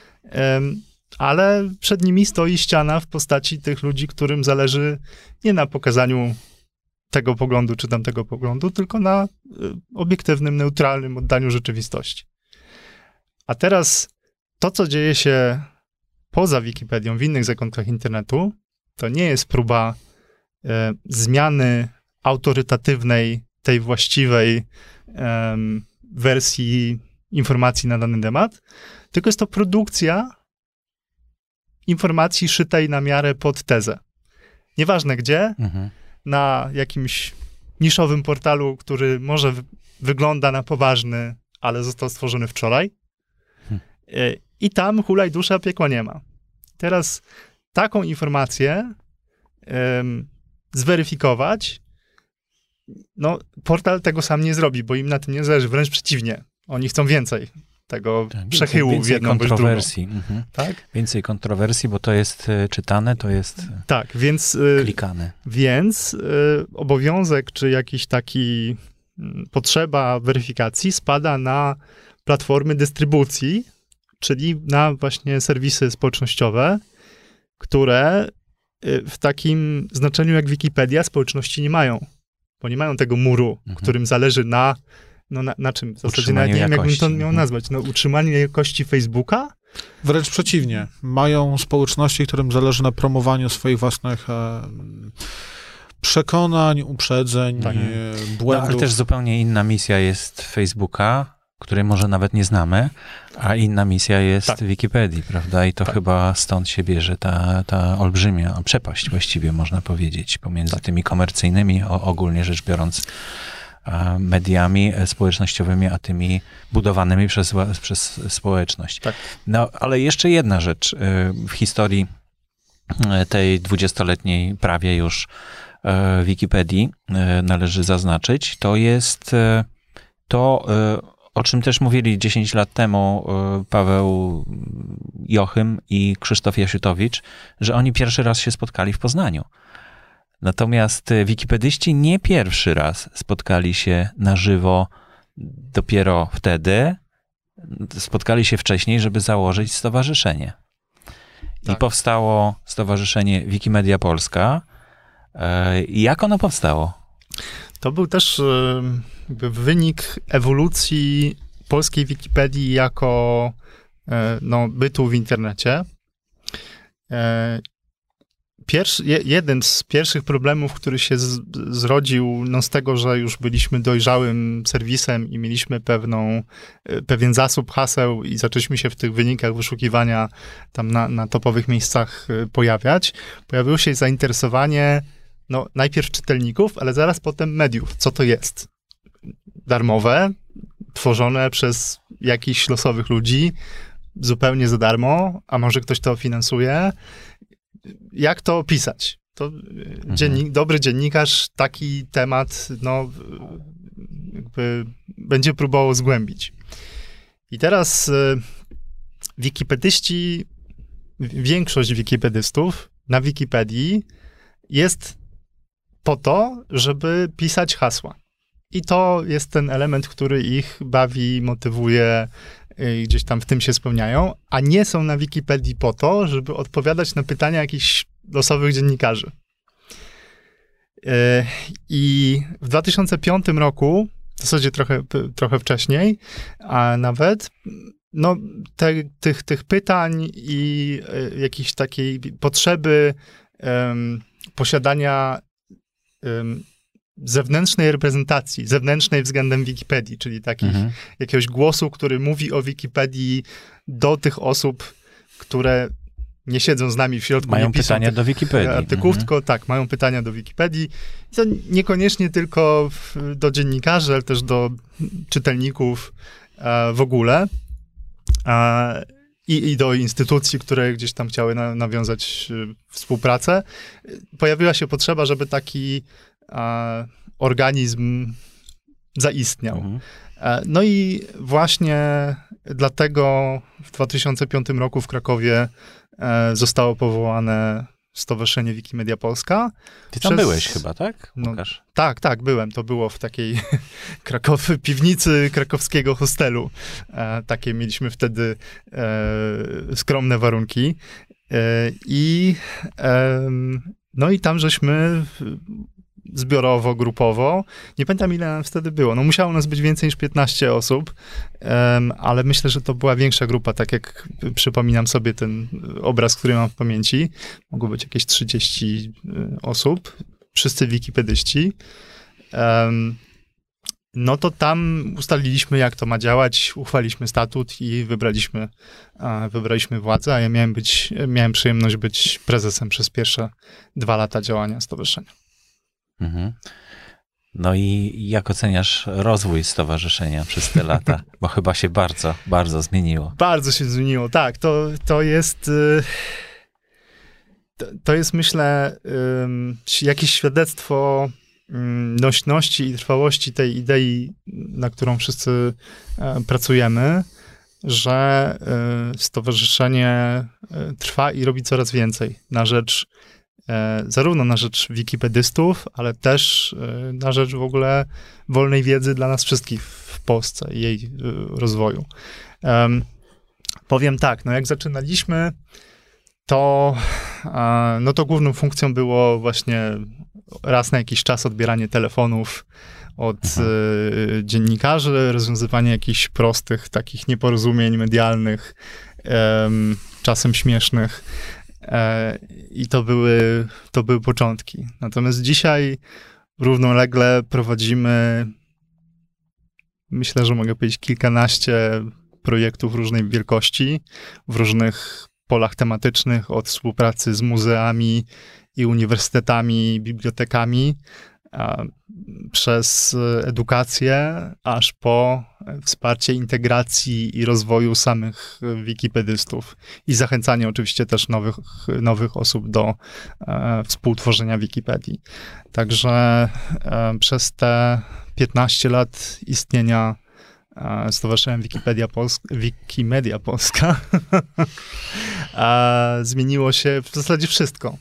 ale przed nimi stoi ściana w postaci tych ludzi, którym zależy nie na pokazaniu tego poglądu czy tamtego poglądu, tylko na obiektywnym, neutralnym oddaniu rzeczywistości. A teraz to, co dzieje się poza Wikipedią, w innych zakątkach internetu, to nie jest próba zmiany autorytatywnej, tej właściwej wersji informacji na dany temat, tylko jest to produkcja informacji szytej na miarę pod tezę. Nieważne gdzie, na jakimś niszowym portalu, który może wygląda na poważny, ale został stworzony wczoraj. I tam hulaj dusza, piekła nie ma. Teraz taką informację zweryfikować, no portal tego sam nie zrobi, bo im na tym nie zależy, wręcz przeciwnie. Oni chcą więcej tego przechyłu w jedną bądź drugą. Tak? Więcej kontrowersji, bo to jest czytane, to jest klikane. Więc obowiązek, czy jakiś taki potrzeba weryfikacji spada na platformy dystrybucji, czyli na właśnie serwisy społecznościowe, które w takim znaczeniu jak Wikipedia społeczności nie mają, bo nie mają tego muru, którym zależy na czym? W zasadzie nawet nie wiem, jakbym to miał nazwać. Utrzymanie jakości Facebooka? Wręcz przeciwnie. Mają społeczności, którym zależy na promowaniu swoich własnych przekonań, uprzedzeń, błędów. Ale też zupełnie inna misja jest Facebooka, której może nawet nie znamy, a inna misja jest Wikipedii, prawda? I to chyba stąd się bierze ta olbrzymia przepaść, właściwie można powiedzieć, pomiędzy tymi komercyjnymi, ogólnie rzecz biorąc, mediami społecznościowymi, a tymi budowanymi przez społeczność. Tak. No, ale jeszcze jedna rzecz w historii tej 20-letniej prawie już Wikipedii należy zaznaczyć, to jest to, o czym też mówili 10 lat temu Paweł Jochym i Krzysztof Jasiutowicz, że oni pierwszy raz się spotkali w Poznaniu. Natomiast wikipedyści nie pierwszy raz spotkali się na żywo dopiero wtedy. Spotkali się wcześniej, żeby założyć stowarzyszenie. I powstało stowarzyszenie Wikimedia Polska. Jak ono powstało? To był też wynik ewolucji polskiej Wikipedii jako bytu w internecie. Jeden z pierwszych problemów, który się zrodził z tego, że już byliśmy dojrzałym serwisem i mieliśmy pewien zasób haseł i zaczęliśmy się w tych wynikach wyszukiwania tam na topowych miejscach pojawiać, pojawiło się zainteresowanie no najpierw czytelników, ale zaraz potem mediów. Co to jest? Darmowe, tworzone przez jakichś losowych ludzi, zupełnie za darmo, a może ktoś to finansuje. Jak to opisać? To dobry dziennikarz taki temat, no, jakby będzie próbował zgłębić. I teraz wikipedyści, większość wikipedystów na Wikipedii jest po to, żeby pisać hasła. I to jest ten element, który ich bawi, motywuje, gdzieś tam w tym się spełniają, a nie są na Wikipedii po to, żeby odpowiadać na pytania jakichś losowych dziennikarzy. I w 2005 roku, w zasadzie trochę wcześniej, a nawet, no, tych pytań i jakiejś takiej potrzeby posiadania zewnętrznej reprezentacji, zewnętrznej względem Wikipedii, czyli jakiegoś głosu, który mówi o Wikipedii do tych osób, które nie siedzą z nami w środku. Mają nie piszą pytania do Wikipedii. Artykułów, tylko tak, mają pytania do Wikipedii. I to niekoniecznie tylko do dziennikarzy, ale też do czytelników w ogóle. I do instytucji, które gdzieś tam chciały nawiązać współpracę. Pojawiła się potrzeba, żeby taki organizm zaistniał. No i właśnie dlatego w 2005 roku w Krakowie zostało powołane Stowarzyszenie Wikimedia Polska. Ty tam byłeś chyba, tak? Łukasz? No, tak, byłem. To było w takiej piwnicy krakowskiego hostelu. Takie mieliśmy wtedy skromne warunki. No i tam żeśmy zbiorowo, grupowo. Nie pamiętam, ile nam wtedy było. No musiało nas być więcej niż 15 osób, ale myślę, że to była większa grupa, tak jak przypominam sobie ten obraz, który mam w pamięci. Mogło być jakieś 30 osób, wszyscy wikipedyści. No to tam ustaliliśmy, jak to ma działać, uchwaliliśmy statut i wybraliśmy władzę, a ja miałem przyjemność być prezesem przez pierwsze 2 lata działania stowarzyszenia. No i jak oceniasz rozwój stowarzyszenia przez te lata? Bo chyba się bardzo, bardzo zmieniło. Bardzo się zmieniło, tak. To jest, myślę, jakieś świadectwo nośności i trwałości tej idei, na którą wszyscy pracujemy, że stowarzyszenie trwa i robi coraz więcej zarówno na rzecz wikipedystów, ale też na rzecz w ogóle wolnej wiedzy dla nas wszystkich w Polsce i jej rozwoju. Powiem tak, no jak zaczynaliśmy, to główną funkcją było właśnie raz na jakiś czas odbieranie telefonów od dziennikarzy, rozwiązywanie jakichś prostych takich nieporozumień medialnych, czasem śmiesznych. I to były początki. Natomiast dzisiaj równolegle prowadzimy, myślę, że mogę powiedzieć, kilkanaście projektów różnej wielkości, w różnych polach tematycznych, od współpracy z muzeami i uniwersytetami, bibliotekami, przez edukację, aż po wsparcie integracji i rozwoju samych wikipedystów i zachęcanie oczywiście też nowych osób do współtworzenia Wikipedii. Także przez te 15 lat istnienia Stowarzyszenia Wikimedia Polska zmieniło się w zasadzie wszystko.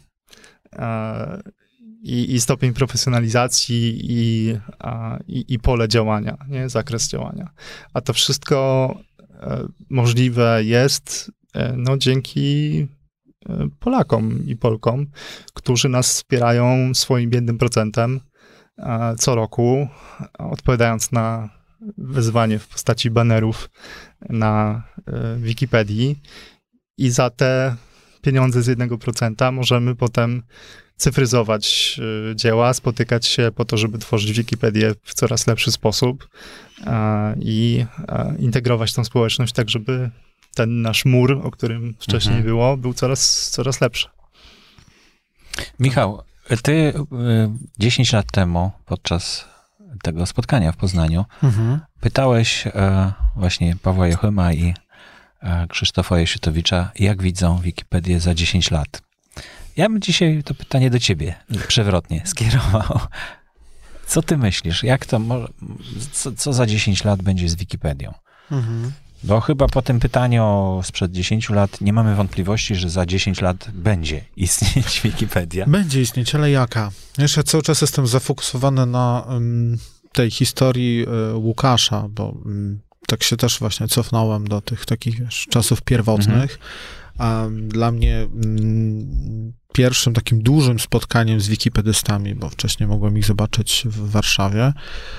I stopień profesjonalizacji i pole działania, nie? Zakres działania. A to wszystko możliwe jest dzięki Polakom i Polkom, którzy nas wspierają swoim biednym procentem co roku, odpowiadając na wyzwanie w postaci banerów na Wikipedii. I za te pieniądze z 1% możemy potem cyfryzować dzieła, spotykać się po to, żeby tworzyć Wikipedię w coraz lepszy sposób i integrować tą społeczność tak, żeby ten nasz mur, o którym wcześniej było, był coraz lepszy. Michał, Ty 10 lat temu, podczas tego spotkania w Poznaniu, pytałeś właśnie Pawła Jochyma i Krzysztofa Jasiutowicza, jak widzą Wikipedię za 10 lat. Ja bym dzisiaj to pytanie do ciebie przewrotnie skierował. Co ty myślisz? Jak to co za 10 lat będzie z Wikipedią? Bo chyba po tym pytaniu sprzed 10 lat nie mamy wątpliwości, że za 10 lat będzie istnieć Wikipedia. Będzie istnieć, ale jaka? Jeszcze cały czas jestem zafokusowany na tej historii Łukasza, bo tak się też właśnie cofnąłem do tych takich czasów pierwotnych. A dla mnie pierwszym takim dużym spotkaniem z wikipedystami, bo wcześniej mogłem ich zobaczyć w Warszawie,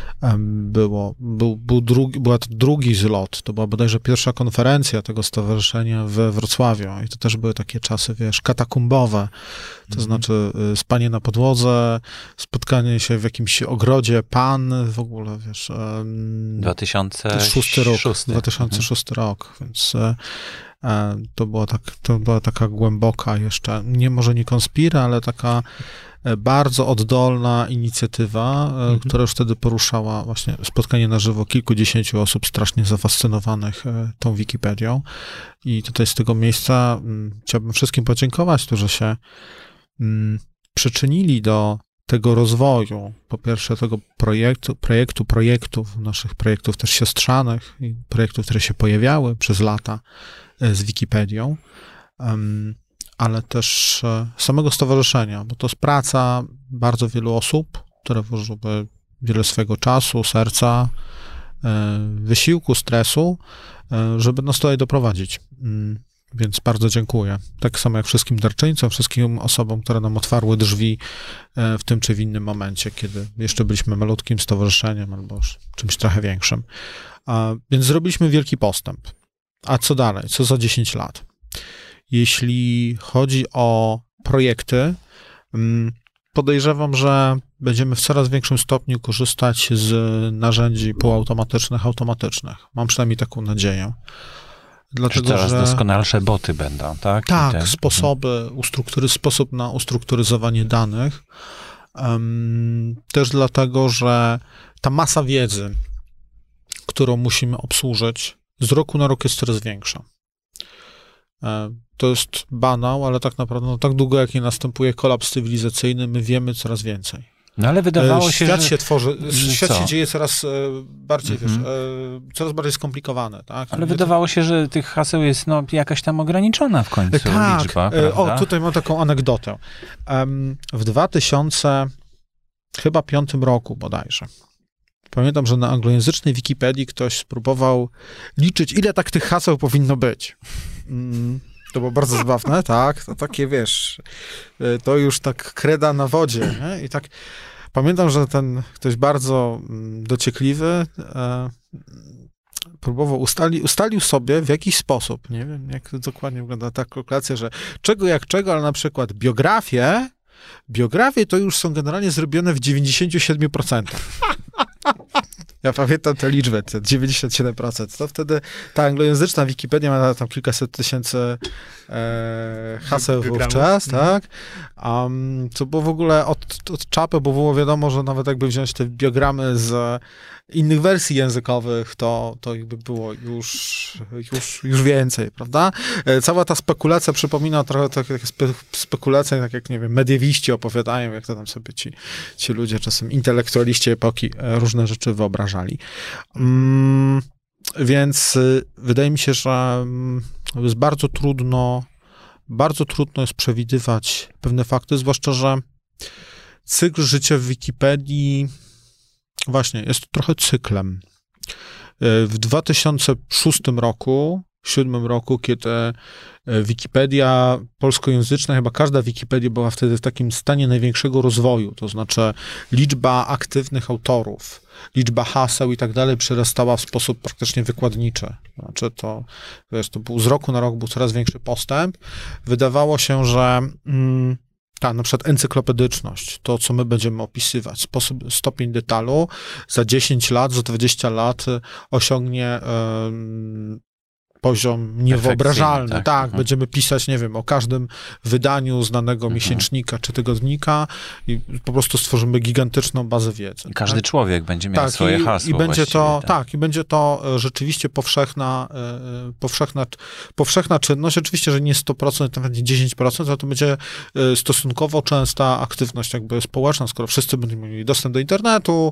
była to drugi zlot, to była bodajże pierwsza konferencja tego stowarzyszenia we Wrocławiu i to też były takie czasy, katakumbowe, to znaczy spanie na podłodze, spotkanie się w jakimś ogrodzie, pan, w ogóle, 2006 rok, więc to była taka głęboka jeszcze, może nie konspira, ale taka bardzo oddolna inicjatywa, która już wtedy poruszała właśnie spotkanie na żywo kilkudziesięciu osób strasznie zafascynowanych tą Wikipedią. I tutaj z tego miejsca chciałbym wszystkim podziękować, którzy się przyczynili do tego rozwoju, po pierwsze tego projektów, naszych projektów też siostrzanych i projektów, które się pojawiały przez lata z Wikipedią, ale też samego stowarzyszenia, bo to jest praca bardzo wielu osób, które włożyły wiele swojego czasu, serca, wysiłku, stresu, żeby nas tutaj doprowadzić. Więc bardzo dziękuję. Tak samo jak wszystkim darczyńcom, wszystkim osobom, które nam otwarły drzwi w tym czy w innym momencie, kiedy jeszcze byliśmy malutkim stowarzyszeniem albo już czymś trochę większym. Więc zrobiliśmy wielki postęp. A co dalej? Co za 10 lat? Jeśli chodzi o projekty, podejrzewam, że będziemy w coraz większym stopniu korzystać z narzędzi półautomatycznych, automatycznych. Mam przynajmniej taką nadzieję. Dlatego, coraz że doskonalsze boty będą, tak? Tak, sposób na ustrukturyzowanie danych. Też dlatego, że ta masa wiedzy, którą musimy obsłużyć, z roku na rok jest coraz większa. To jest banał, ale tak naprawdę tak długo, jak nie następuje kolaps cywilizacyjny, my wiemy coraz więcej. No ale wydawało się, świat że... się tworzy, świat się dzieje coraz bardziej, coraz bardziej skomplikowane, tak? Ale wydawało się, że tych haseł jest jakaś tam ograniczona w końcu liczba, prawda? Tutaj mam taką anegdotę. W 2005 roku bodajże, pamiętam, że na anglojęzycznej Wikipedii ktoś spróbował liczyć, ile tak tych haseł powinno być. To było bardzo zabawne, tak? To takie, to już tak kreda na wodzie, nie? I tak pamiętam, że ten ktoś bardzo dociekliwy próbował, ustalił sobie w jakiś sposób, nie wiem, jak dokładnie wygląda ta kalkulacja, że czego jak czego, ale na przykład biografie to już są generalnie zrobione w 97%. Ja pamiętam tę liczbę, te 97%. To wtedy ta anglojęzyczna Wikipedia miała tam kilkaset tysięcy haseł wówczas, tak? Co było w ogóle od czapy, bo było wiadomo, że nawet jakby wziąć te biogramy z innych wersji językowych, to jakby było już więcej, prawda? Cała ta spekulacja przypomina trochę takie spekulacje, tak jak, nie wiem, mediewiści opowiadają, jak to tam sobie ci ludzie, czasem intelektualiści epoki, różne rzeczy wyobrażali. Więc wydaje mi się, że jest bardzo trudno jest przewidywać pewne fakty, zwłaszcza, że cykl życia w Wikipedii właśnie jest trochę cyklem. W 2007 roku, kiedy Wikipedia polskojęzyczna, chyba każda Wikipedia była wtedy w takim stanie największego rozwoju, to znaczy liczba aktywnych autorów, liczba haseł i tak dalej przyrastała w sposób praktycznie wykładniczy. Znaczy to był z roku na rok był coraz większy postęp. Wydawało się, że na przykład encyklopedyczność, to co my będziemy opisywać, stopień detalu za 10 lat, za 20 lat osiągnie poziom niewyobrażalny. Tak. Będziemy pisać, nie wiem, o każdym wydaniu znanego miesięcznika czy tygodnika i po prostu stworzymy gigantyczną bazę wiedzy. Każdy człowiek będzie miał swoje hasło. I będzie to, tak. i będzie to rzeczywiście powszechna czynność. Oczywiście, że nie 100%, nawet nie 10%, ale to będzie stosunkowo częsta aktywność jakby społeczna, skoro wszyscy będą mieli dostęp do internetu,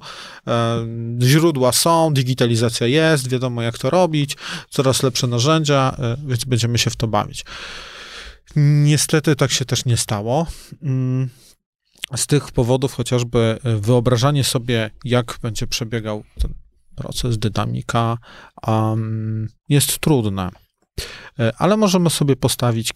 źródła są, digitalizacja jest, wiadomo jak to robić, coraz lepsze narzędzia, więc będziemy się w to bawić. Niestety tak się też nie stało. Z tych powodów chociażby wyobrażanie sobie, jak będzie przebiegał ten proces, dynamika, jest trudne. Ale możemy sobie postawić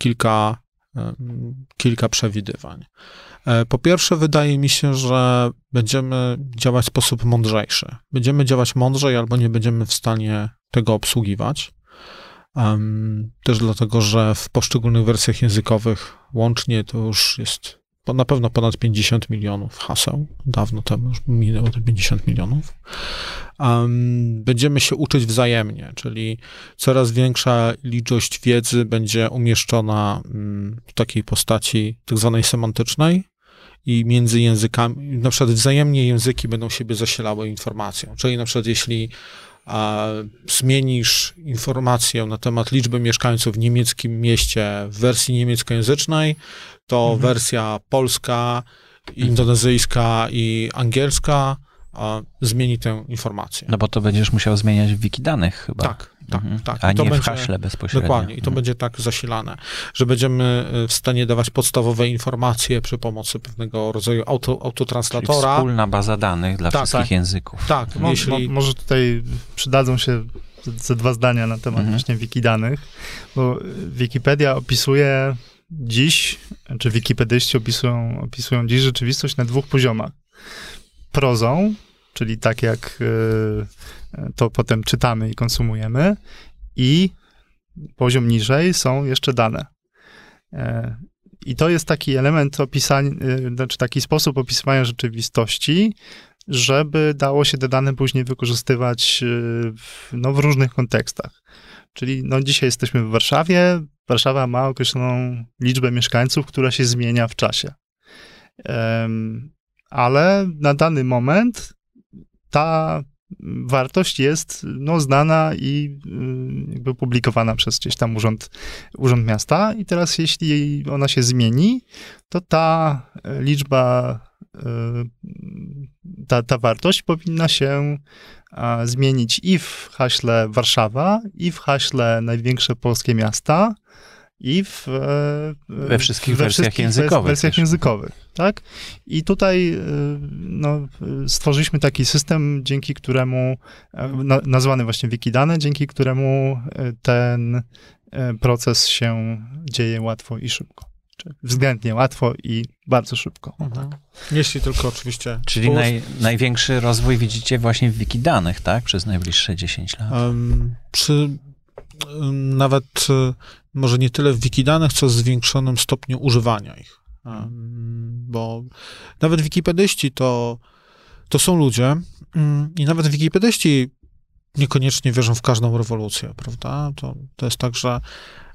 kilka przewidywań. Po pierwsze, wydaje mi się, że będziemy działać w sposób mądrzejszy. Będziemy działać mądrzej, albo nie będziemy w stanie tego obsługiwać. Też dlatego, że w poszczególnych wersjach językowych łącznie to już jest na pewno ponad 50 milionów haseł. Dawno temu już minęło te 50 milionów. Będziemy się uczyć wzajemnie, czyli coraz większa ilość wiedzy będzie umieszczona w takiej postaci tak zwanej semantycznej i między językami, na przykład wzajemnie języki będą siebie zasilały informacją, czyli na przykład jeśli zmienisz informację na temat liczby mieszkańców w niemieckim mieście w wersji niemieckojęzycznej, to wersja polska, indonezyjska i angielska zmieni tę informację. No bo to będziesz musiał zmieniać w wiki danych chyba. Tak. A I to nie będzie, w haśle bezpośrednio. Dokładnie. I to będzie tak zasilane, że będziemy w stanie dawać podstawowe informacje przy pomocy pewnego rodzaju autotranslatora. Czyli wspólna baza danych dla wszystkich języków. Tak. Może tutaj przydadzą się ze 2 zdania na temat właśnie wiki danych, bo Wikipedia opisuje dziś, czy wikipedyści opisują dziś rzeczywistość na 2 poziomach. Prozą, czyli tak jak to potem czytamy i konsumujemy, i poziom niżej są jeszcze dane. I to jest taki element opisania, znaczy taki sposób opisywania rzeczywistości, żeby dało się te dane później wykorzystywać w różnych kontekstach. Czyli dzisiaj jesteśmy w Warszawie, Warszawa ma określoną liczbę mieszkańców, która się zmienia w czasie. Ale na dany moment ta wartość jest znana i jakby publikowana przez gdzieś tam urząd miasta i teraz jeśli ona się zmieni, to ta liczba, ta wartość powinna się zmienić i w haśle Warszawa, i w haśle największe polskie miasta, i we wszystkich wersjach językowych. Tak? I tutaj stworzyliśmy taki system, dzięki któremu, nazwany właśnie Wikidane, dzięki któremu ten proces się dzieje łatwo i szybko. Czyli względnie łatwo i bardzo szybko. Tak. Jeśli tylko oczywiście... Czyli największy rozwój widzicie właśnie w Wikidanych, tak? Przez najbliższe 10 lat. Nawet może nie tyle w Wikidanych, co w zwiększonym stopniu używania ich. Bo nawet wikipedyści to są ludzie i nawet wikipedyści niekoniecznie wierzą w każdą rewolucję, prawda? To jest tak, że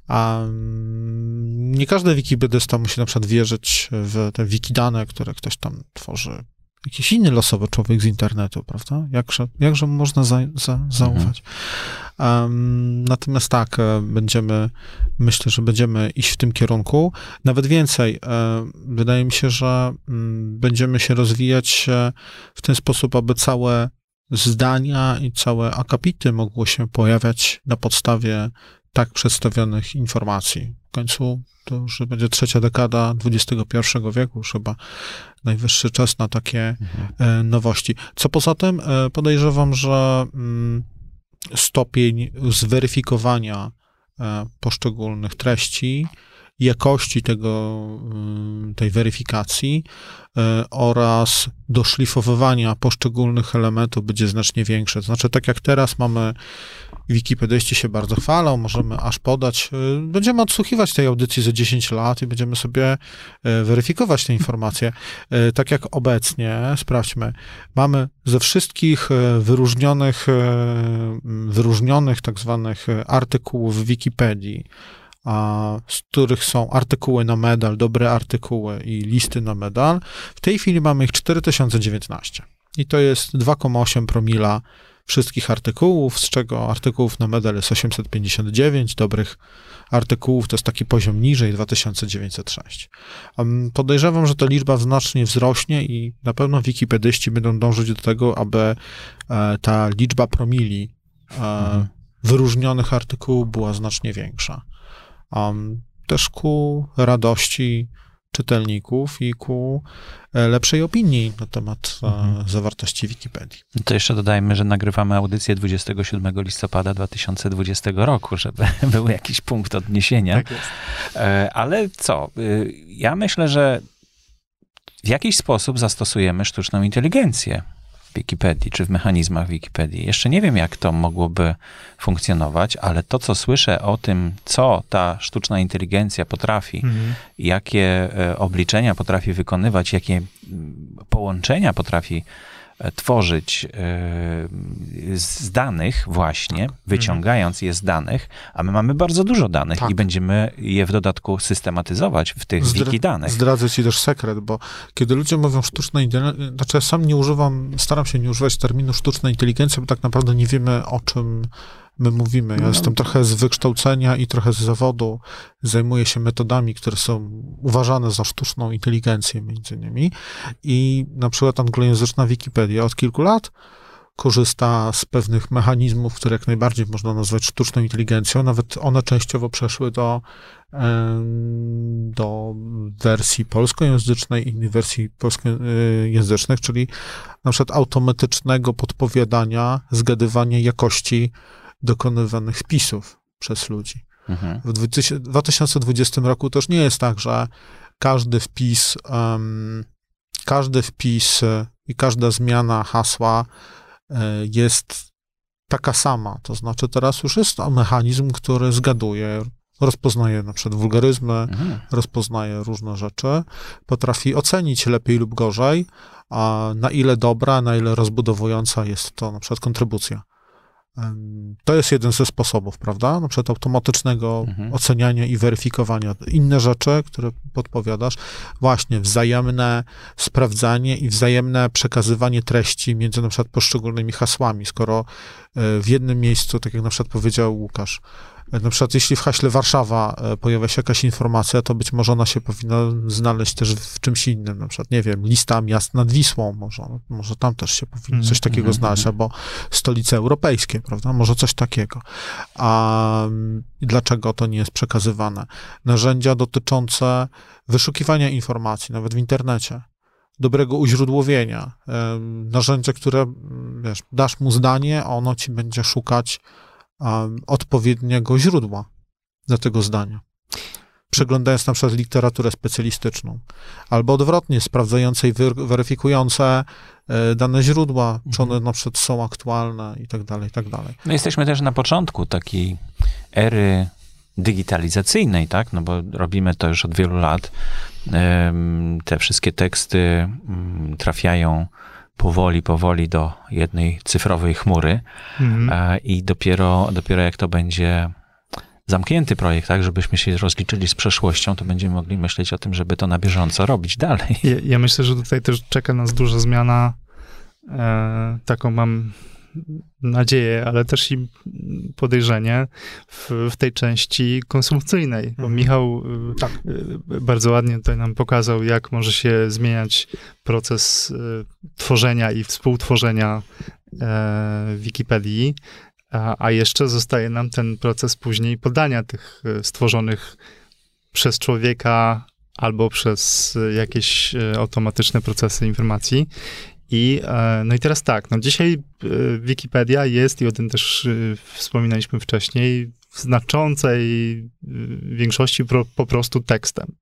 nie każdy wikipedysta musi na przykład wierzyć w te wikidane, które ktoś tam tworzy. Jakiś inny losowy człowiek z internetu, prawda? Jakże można zaufać. Natomiast tak, myślę, że będziemy iść w tym kierunku. Nawet więcej, wydaje mi się, że będziemy się rozwijać w ten sposób, aby całe zdania i całe akapity mogło się pojawiać na podstawie tak przedstawionych informacji. W końcu to już będzie 3. dekada XXI wieku, już chyba najwyższy czas na takie nowości. Co poza tym, podejrzewam, że stopień zweryfikowania poszczególnych treści jakości tej weryfikacji oraz doszlifowywania poszczególnych elementów będzie znacznie większe. To znaczy, tak jak teraz mamy, wikipedyści się bardzo chwalą, możemy aż podać, będziemy odsłuchiwać tej audycji za 10 lat i będziemy sobie weryfikować te informacje. Tak jak obecnie, sprawdźmy, mamy ze wszystkich wyróżnionych tak zwanych artykułów w Wikipedii, z których są artykuły na medal, dobre artykuły i listy na medal. W tej chwili mamy ich 4019. I to jest 2,8 promila wszystkich artykułów, z czego artykułów na medal jest 859, dobrych artykułów to jest taki poziom niżej, 2906. Podejrzewam, że ta liczba znacznie wzrośnie i na pewno wikipedyści będą dążyć do tego, aby ta liczba promili wyróżnionych artykułów była znacznie większa. Też ku radości czytelników i ku lepszej opinii na temat zawartości Wikipedii. To jeszcze dodajmy, że nagrywamy audycję 27 listopada 2020 roku, żeby był jakiś punkt odniesienia. Tak jest. Ale co? Ja myślę, że w jakiś sposób zastosujemy sztuczną inteligencję w Wikipedii, czy w mechanizmach Wikipedii. Jeszcze nie wiem, jak to mogłoby funkcjonować, ale to, co słyszę o tym, co ta sztuczna inteligencja potrafi, jakie obliczenia potrafi wykonywać, jakie połączenia potrafi tworzyć z danych właśnie, wyciągając je z danych, a my mamy bardzo dużo danych i będziemy je w dodatku systematyzować w tych wiki danych. Zdradzę ci też sekret, bo kiedy ludzie mówią sztuczna inteligencja, znaczy ja sam staram się nie używać terminu sztuczna inteligencja, bo tak naprawdę nie wiemy, o czym my mówimy. Ja jestem trochę z wykształcenia i trochę z zawodu. Zajmuję się metodami, które są uważane za sztuczną inteligencję między innymi. I na przykład anglojęzyczna Wikipedia od kilku lat korzysta z pewnych mechanizmów, które jak najbardziej można nazwać sztuczną inteligencją. Nawet one częściowo przeszły do wersji polskojęzycznej, innych wersji polskojęzycznych, czyli na przykład automatycznego podpowiadania, zgadywania jakości dokonywanych wpisów przez ludzi. W 2020 roku też nie jest tak, że każdy wpis i każda zmiana hasła jest taka sama. To znaczy teraz już jest to mechanizm, który zgaduje, rozpoznaje na przykład wulgaryzmy, rozpoznaje różne rzeczy, potrafi ocenić lepiej lub gorzej, a na ile dobra, na ile rozbudowująca jest to na przykład kontrybucja. To jest jeden ze sposobów, prawda? Na przykład automatycznego oceniania i weryfikowania. Inne rzeczy, które podpowiadasz, właśnie wzajemne sprawdzanie i wzajemne przekazywanie treści między na przykład poszczególnymi hasłami. Skoro w jednym miejscu, tak jak na przykład powiedział Łukasz, na przykład jeśli w haśle Warszawa pojawia się jakaś informacja, to być może ona się powinna znaleźć też w czymś innym, na przykład, nie wiem, lista miast nad Wisłą, może tam też się powinno coś takiego znaleźć, albo stolice europejskie, prawda, może coś takiego. A dlaczego to nie jest przekazywane? Narzędzia dotyczące wyszukiwania informacji, nawet w internecie, dobrego uźródłowienia, narzędzia, które, wiesz, dasz mu zdanie, a ono ci będzie szukać odpowiedniego źródła do tego zdania. Przeglądając na przykład literaturę specjalistyczną. Albo odwrotnie, sprawdzające i weryfikujące dane źródła, czy one na przykład są aktualne i tak dalej, i tak dalej. No jesteśmy też na początku takiej ery digitalizacyjnej, tak? No bo robimy to już od wielu lat. Te wszystkie teksty trafiają powoli do jednej cyfrowej chmury i dopiero jak to będzie zamknięty projekt, tak, żebyśmy się rozliczyli z przeszłością, to będziemy mogli myśleć o tym, żeby to na bieżąco robić dalej. Ja myślę, że tutaj też czeka nas duża zmiana, taką mam nadzieję, ale też i podejrzenie w tej części konsumpcyjnej, bo Michał bardzo ładnie tutaj nam pokazał, jak może się zmieniać proces tworzenia i współtworzenia Wikipedii, a jeszcze zostaje nam ten proces później podania tych stworzonych przez człowieka albo przez jakieś automatyczne procesy informacji. No i teraz tak, no dzisiaj Wikipedia jest, i o tym też wspominaliśmy wcześniej, w znaczącej większości po prostu tekstem.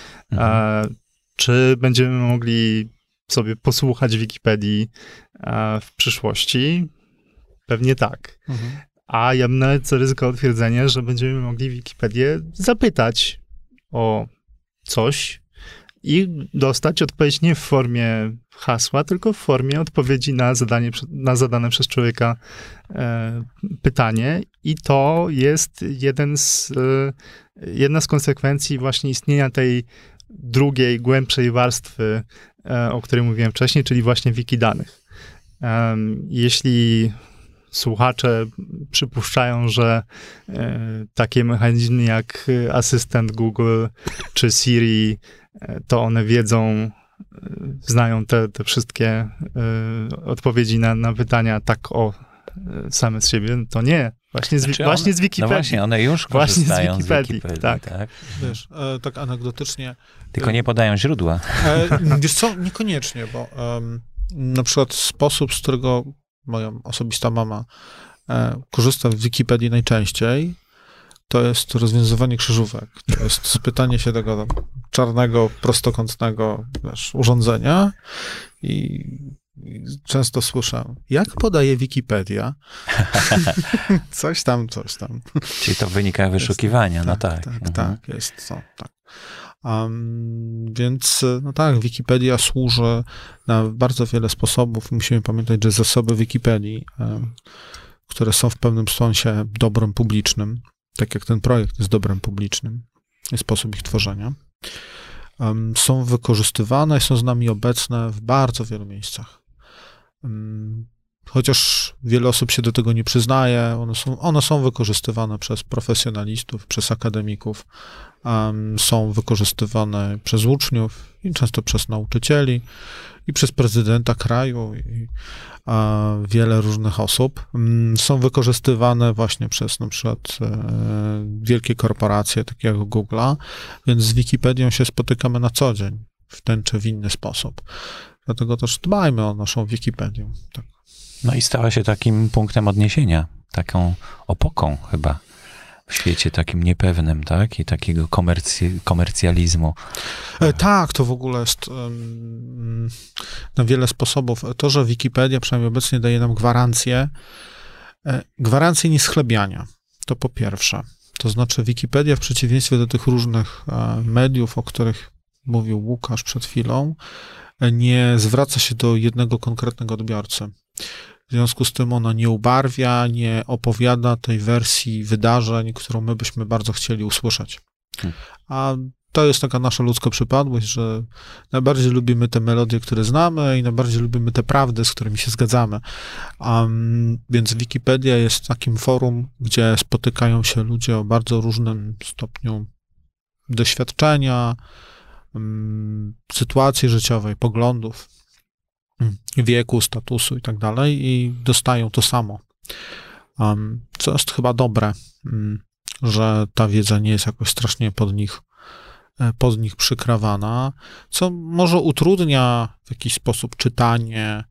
Czy będziemy mogli sobie posłuchać Wikipedii w przyszłości? Pewnie tak. A ja bym nawet zaryzykował twierdzenie, że będziemy mogli Wikipedię zapytać o coś i dostać odpowiedź nie w formie hasła, tylko w formie odpowiedzi na zadane przez człowieka pytanie. I to jest jedna z konsekwencji właśnie istnienia tej drugiej, głębszej warstwy, o której mówiłem wcześniej, czyli właśnie Wikidanych. Jeśli słuchacze przypuszczają, że takie mechanizmy jak asystent Google czy Siri, to one wiedzą, znają te wszystkie odpowiedzi na pytania tak same z siebie, to nie. Właśnie z Wikipedii. No właśnie, one już korzystają z Wikipedii. Tak. Wiesz, tak anegdotycznie. Tylko nie podają źródła. Wiesz co, niekoniecznie, bo na przykład sposób, z którego moja osobista mama korzysta w Wikipedii najczęściej, to jest rozwiązywanie krzyżówek. To jest spytanie się tego czarnego, prostokątnego urządzenia i często słyszę, jak podaje Wikipedia? Coś tam. Czyli to wynika wyszukiwania, no tak. Tak, jest to, tak. Więc no tak, Wikipedia służy na bardzo wiele sposobów. Musimy pamiętać, że zasoby Wikipedii, które są w pewnym sensie dobrem publicznym, tak jak ten projekt jest dobrem publicznym, jest sposób ich tworzenia, są wykorzystywane i są z nami obecne w bardzo wielu miejscach. Chociaż wiele osób się do tego nie przyznaje, one są wykorzystywane przez profesjonalistów, przez akademików, są wykorzystywane przez uczniów i często przez nauczycieli i przez prezydenta kraju i wiele różnych osób. Są wykorzystywane właśnie przez na przykład wielkie korporacje, takie jak Google'a, więc z Wikipedią się spotykamy na co dzień w ten czy w inny sposób. Dlatego też dbajmy o naszą Wikipedię. Tak. No i stała się takim punktem odniesienia, taką opoką chyba w świecie takim niepewnym, tak? I takiego komercjalizmu. Tak, to w ogóle jest na wiele sposobów. To, że Wikipedia przynajmniej obecnie daje nam gwarancję nieschlebiania, to po pierwsze. To znaczy Wikipedia w przeciwieństwie do tych różnych mediów, o których mówił Łukasz przed chwilą, nie zwraca się do jednego konkretnego odbiorcy. W związku z tym ona nie ubarwia, nie opowiada tej wersji wydarzeń, którą my byśmy bardzo chcieli usłyszeć. A to jest taka nasza ludzka przypadłość, że najbardziej lubimy te melodie, które znamy i najbardziej lubimy te prawdy, z którymi się zgadzamy. Więc Wikipedia jest takim forum, gdzie spotykają się ludzie o bardzo różnym stopniu doświadczenia, sytuacji życiowej, poglądów, wieku, statusu i tak dalej i dostają to samo. Co jest chyba dobre, że ta wiedza nie jest jakoś strasznie pod nich przykrawana, co może utrudnia w jakiś sposób czytanie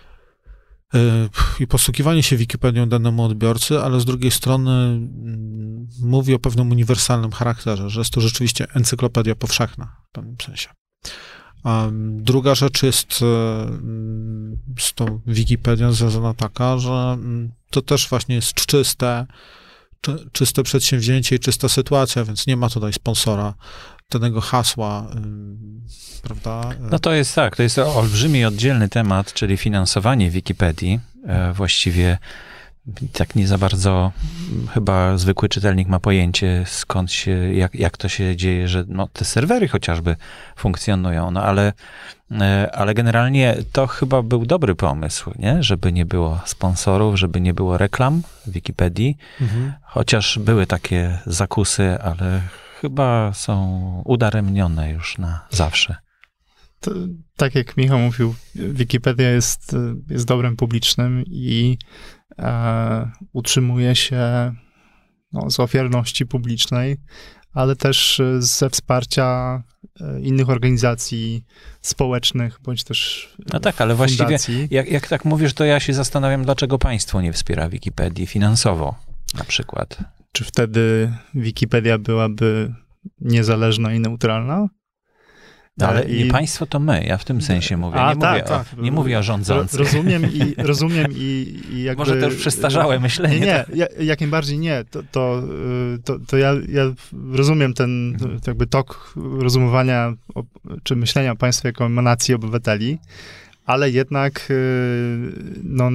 i posługiwanie się Wikipedią danemu odbiorcy, ale z drugiej strony mówi o pewnym uniwersalnym charakterze, że jest to rzeczywiście encyklopedia powszechna w pewnym sensie. Druga rzecz jest z tą Wikipedią związana taka, że to też właśnie jest czyste przedsięwzięcie i czysta sytuacja, więc nie ma tutaj sponsora, danego hasła, prawda? No to jest tak, to jest olbrzymi oddzielny temat, czyli finansowanie Wikipedii. Właściwie tak nie za bardzo chyba zwykły czytelnik ma pojęcie, skąd się, jak to się dzieje, że no, te serwery chociażby funkcjonują, no ale generalnie to chyba był dobry pomysł, nie? Żeby nie było sponsorów, żeby nie było reklam w Wikipedii, chociaż były takie zakusy, ale chyba są udaremnione już na zawsze. To, tak jak Michał mówił, Wikipedia jest dobrem publicznym i utrzymuje się z ofiarności publicznej, ale też ze wsparcia innych organizacji społecznych, bądź też No tak, ale fundacji. właściwie jak tak mówisz, to ja się zastanawiam, dlaczego państwo nie wspiera Wikipedii finansowo na przykład. Czy wtedy Wikipedia byłaby niezależna i neutralna? Ale nie państwo, to my, ja w tym sensie mówię. Nie mówię o rządzących. Rozumiem i jakby... Może to już przestarzałe myślenie. Nie, jak najbardziej nie. To ja rozumiem ten jakby tok rozumowania czy myślenia o państwie jako emanacji obywateli, ale jednak no,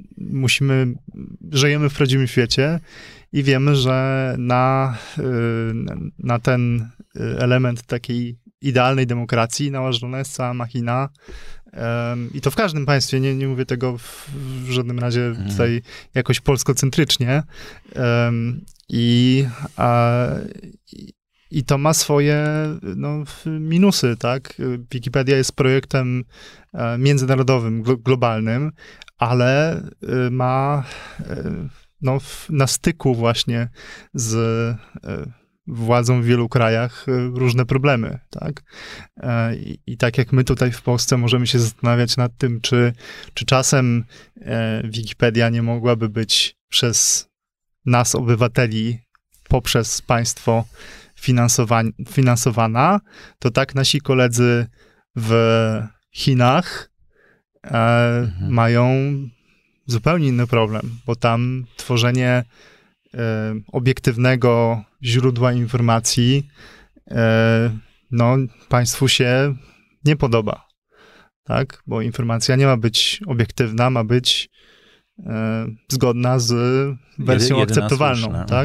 żyjemy w prawdziwym świecie i wiemy, że na ten element takiej idealnej demokracji nałożona jest cała machina. I to w każdym państwie, nie mówię tego w żadnym razie tutaj jakoś polskocentrycznie. I to ma swoje minusy, tak? Wikipedia jest projektem międzynarodowym, globalnym, ale ma na styku właśnie z władzą w wielu krajach różne problemy, tak? I tak jak my tutaj w Polsce możemy się zastanawiać nad tym, czy czasem Wikipedia nie mogłaby być przez nas, obywateli, poprzez państwo finansowana, to tak nasi koledzy w Chinach mają zupełnie inny problem, bo tam tworzenie obiektywnego źródła informacji państwu się nie podoba, tak? Bo informacja nie ma być obiektywna, ma być zgodna z wersją akceptowalną, słuszna. Tak?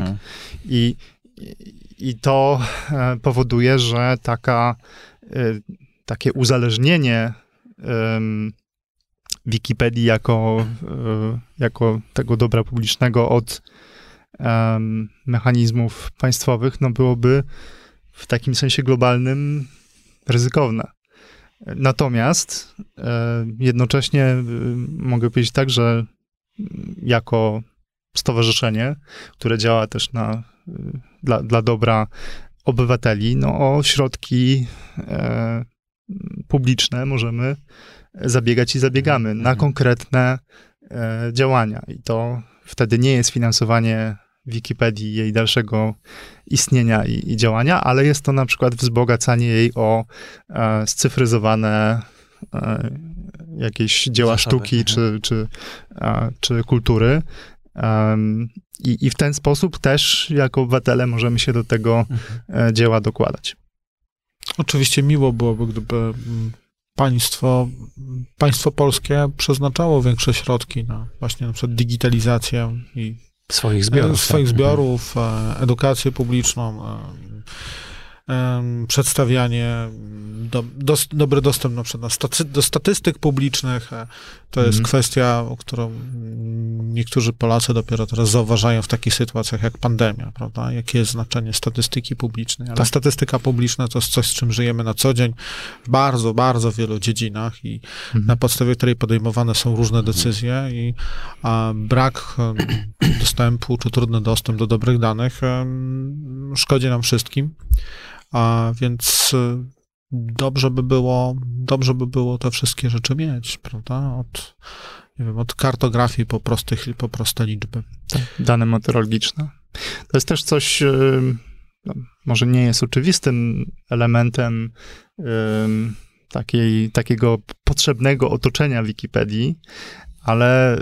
I to powoduje, że takie uzależnienie Wikipedii jako tego dobra publicznego od mechanizmów państwowych, byłoby w takim sensie globalnym ryzykowne. Natomiast jednocześnie mogę powiedzieć tak, że jako stowarzyszenie, które działa też dla dobra obywateli, o środki publiczne możemy zabiegać i zabiegamy na konkretne działania. I to wtedy nie jest finansowanie Wikipedii, jej dalszego istnienia i działania, ale jest to na przykład wzbogacanie jej o scyfryzowane jakieś dzieła sztuki czy kultury. I w ten sposób też jako obywatele możemy się do tego dzieła dokładać. Oczywiście miło byłoby, gdyby państwo polskie przeznaczało większe środki na właśnie na przykład digitalizację i swoich zbiorów, edukację publiczną, przedstawianie, dobry dostęp na przykład do statystyk publicznych. To jest kwestia, o którą niektórzy Polacy dopiero teraz zauważają w takich sytuacjach jak pandemia, prawda? Jakie jest znaczenie statystyki publicznej. Ale statystyka publiczna to jest coś, z czym żyjemy na co dzień w bardzo, bardzo wielu dziedzinach i na podstawie której podejmowane są różne decyzje i brak dostępu czy trudny dostęp do dobrych danych szkodzi nam wszystkim. Więc dobrze by było te wszystkie rzeczy mieć, prawda? Od kartografii po proste liczby. Dane meteorologiczne. To jest też coś, może nie jest oczywistym elementem takiego potrzebnego otoczenia Wikipedii, ale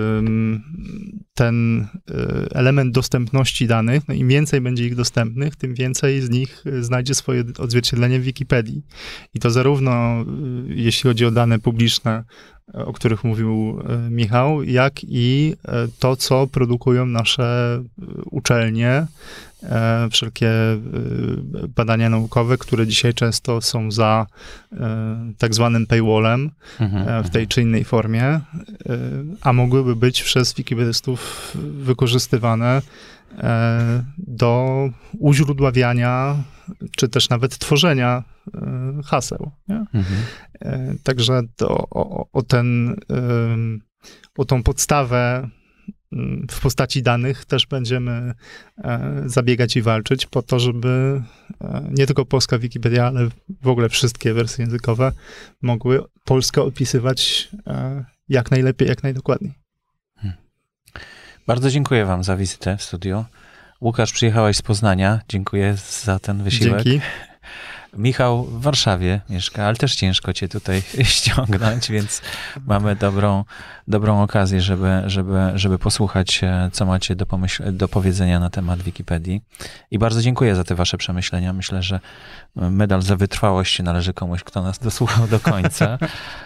ten element dostępności danych, im więcej będzie ich dostępnych, tym więcej z nich znajdzie swoje odzwierciedlenie w Wikipedii. I to zarówno jeśli chodzi o dane publiczne, o których mówił Michał, jak i to, co produkują nasze uczelnie, wszelkie badania naukowe, które dzisiaj często są za tak zwanym paywallem w tej czy innej formie, a mogłyby być przez wikipedystów wykorzystywane do uźródławiania, czy też nawet tworzenia haseł. Nie? Także o tą podstawę w postaci danych też będziemy zabiegać i walczyć po to, żeby nie tylko polska Wikipedia, ale w ogóle wszystkie wersje językowe mogły Polskę opisywać jak najlepiej, jak najdokładniej. Bardzo dziękuję wam za wizytę w studiu. Łukasz, przyjechałeś z Poznania. Dziękuję za ten wysiłek. Dzięki. Michał w Warszawie mieszka, ale też ciężko cię tutaj ściągnąć, więc mamy dobrą okazję, żeby posłuchać, co macie do powiedzenia na temat Wikipedii. I bardzo dziękuję za te wasze przemyślenia. Myślę, że medal za wytrwałość się należy komuś, kto nas dosłuchał do końca.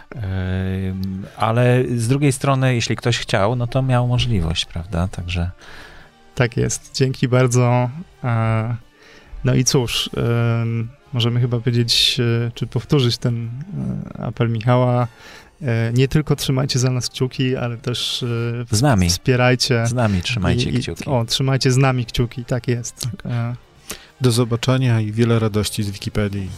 Ale z drugiej strony, jeśli ktoś chciał, no to miał możliwość, prawda? Także... Tak jest. Dzięki bardzo. No i cóż, możemy chyba powiedzieć, czy powtórzyć ten apel Michała. Nie tylko trzymajcie za nas kciuki, ale też z nami. Wspierajcie. Z nami trzymajcie kciuki. Trzymajcie z nami kciuki, tak jest. Do zobaczenia i wiele radości z Wikipedii.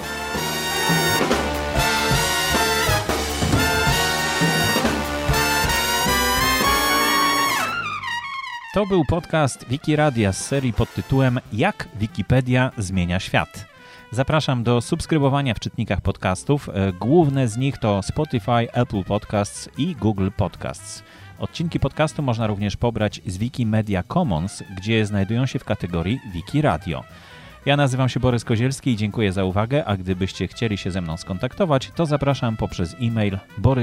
To był podcast Wikiradia z serii pod tytułem Jak Wikipedia zmienia świat. Zapraszam do subskrybowania w czytnikach podcastów. Główne z nich to Spotify, Apple Podcasts i Google Podcasts. Odcinki podcastu można również pobrać z Wikimedia Commons, gdzie znajdują się w kategorii Wikiradio. Ja nazywam się Borys Kozielski i dziękuję za uwagę, a gdybyście chcieli się ze mną skontaktować, to zapraszam poprzez e-mail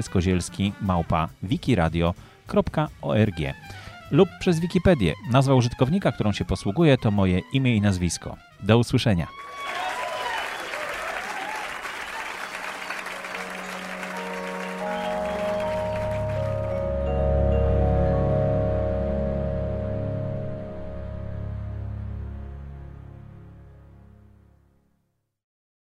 boryskozielski@wikiradio.org lub przez Wikipedię. Nazwa użytkownika, którą się posługuję, to moje imię i nazwisko. Do usłyszenia.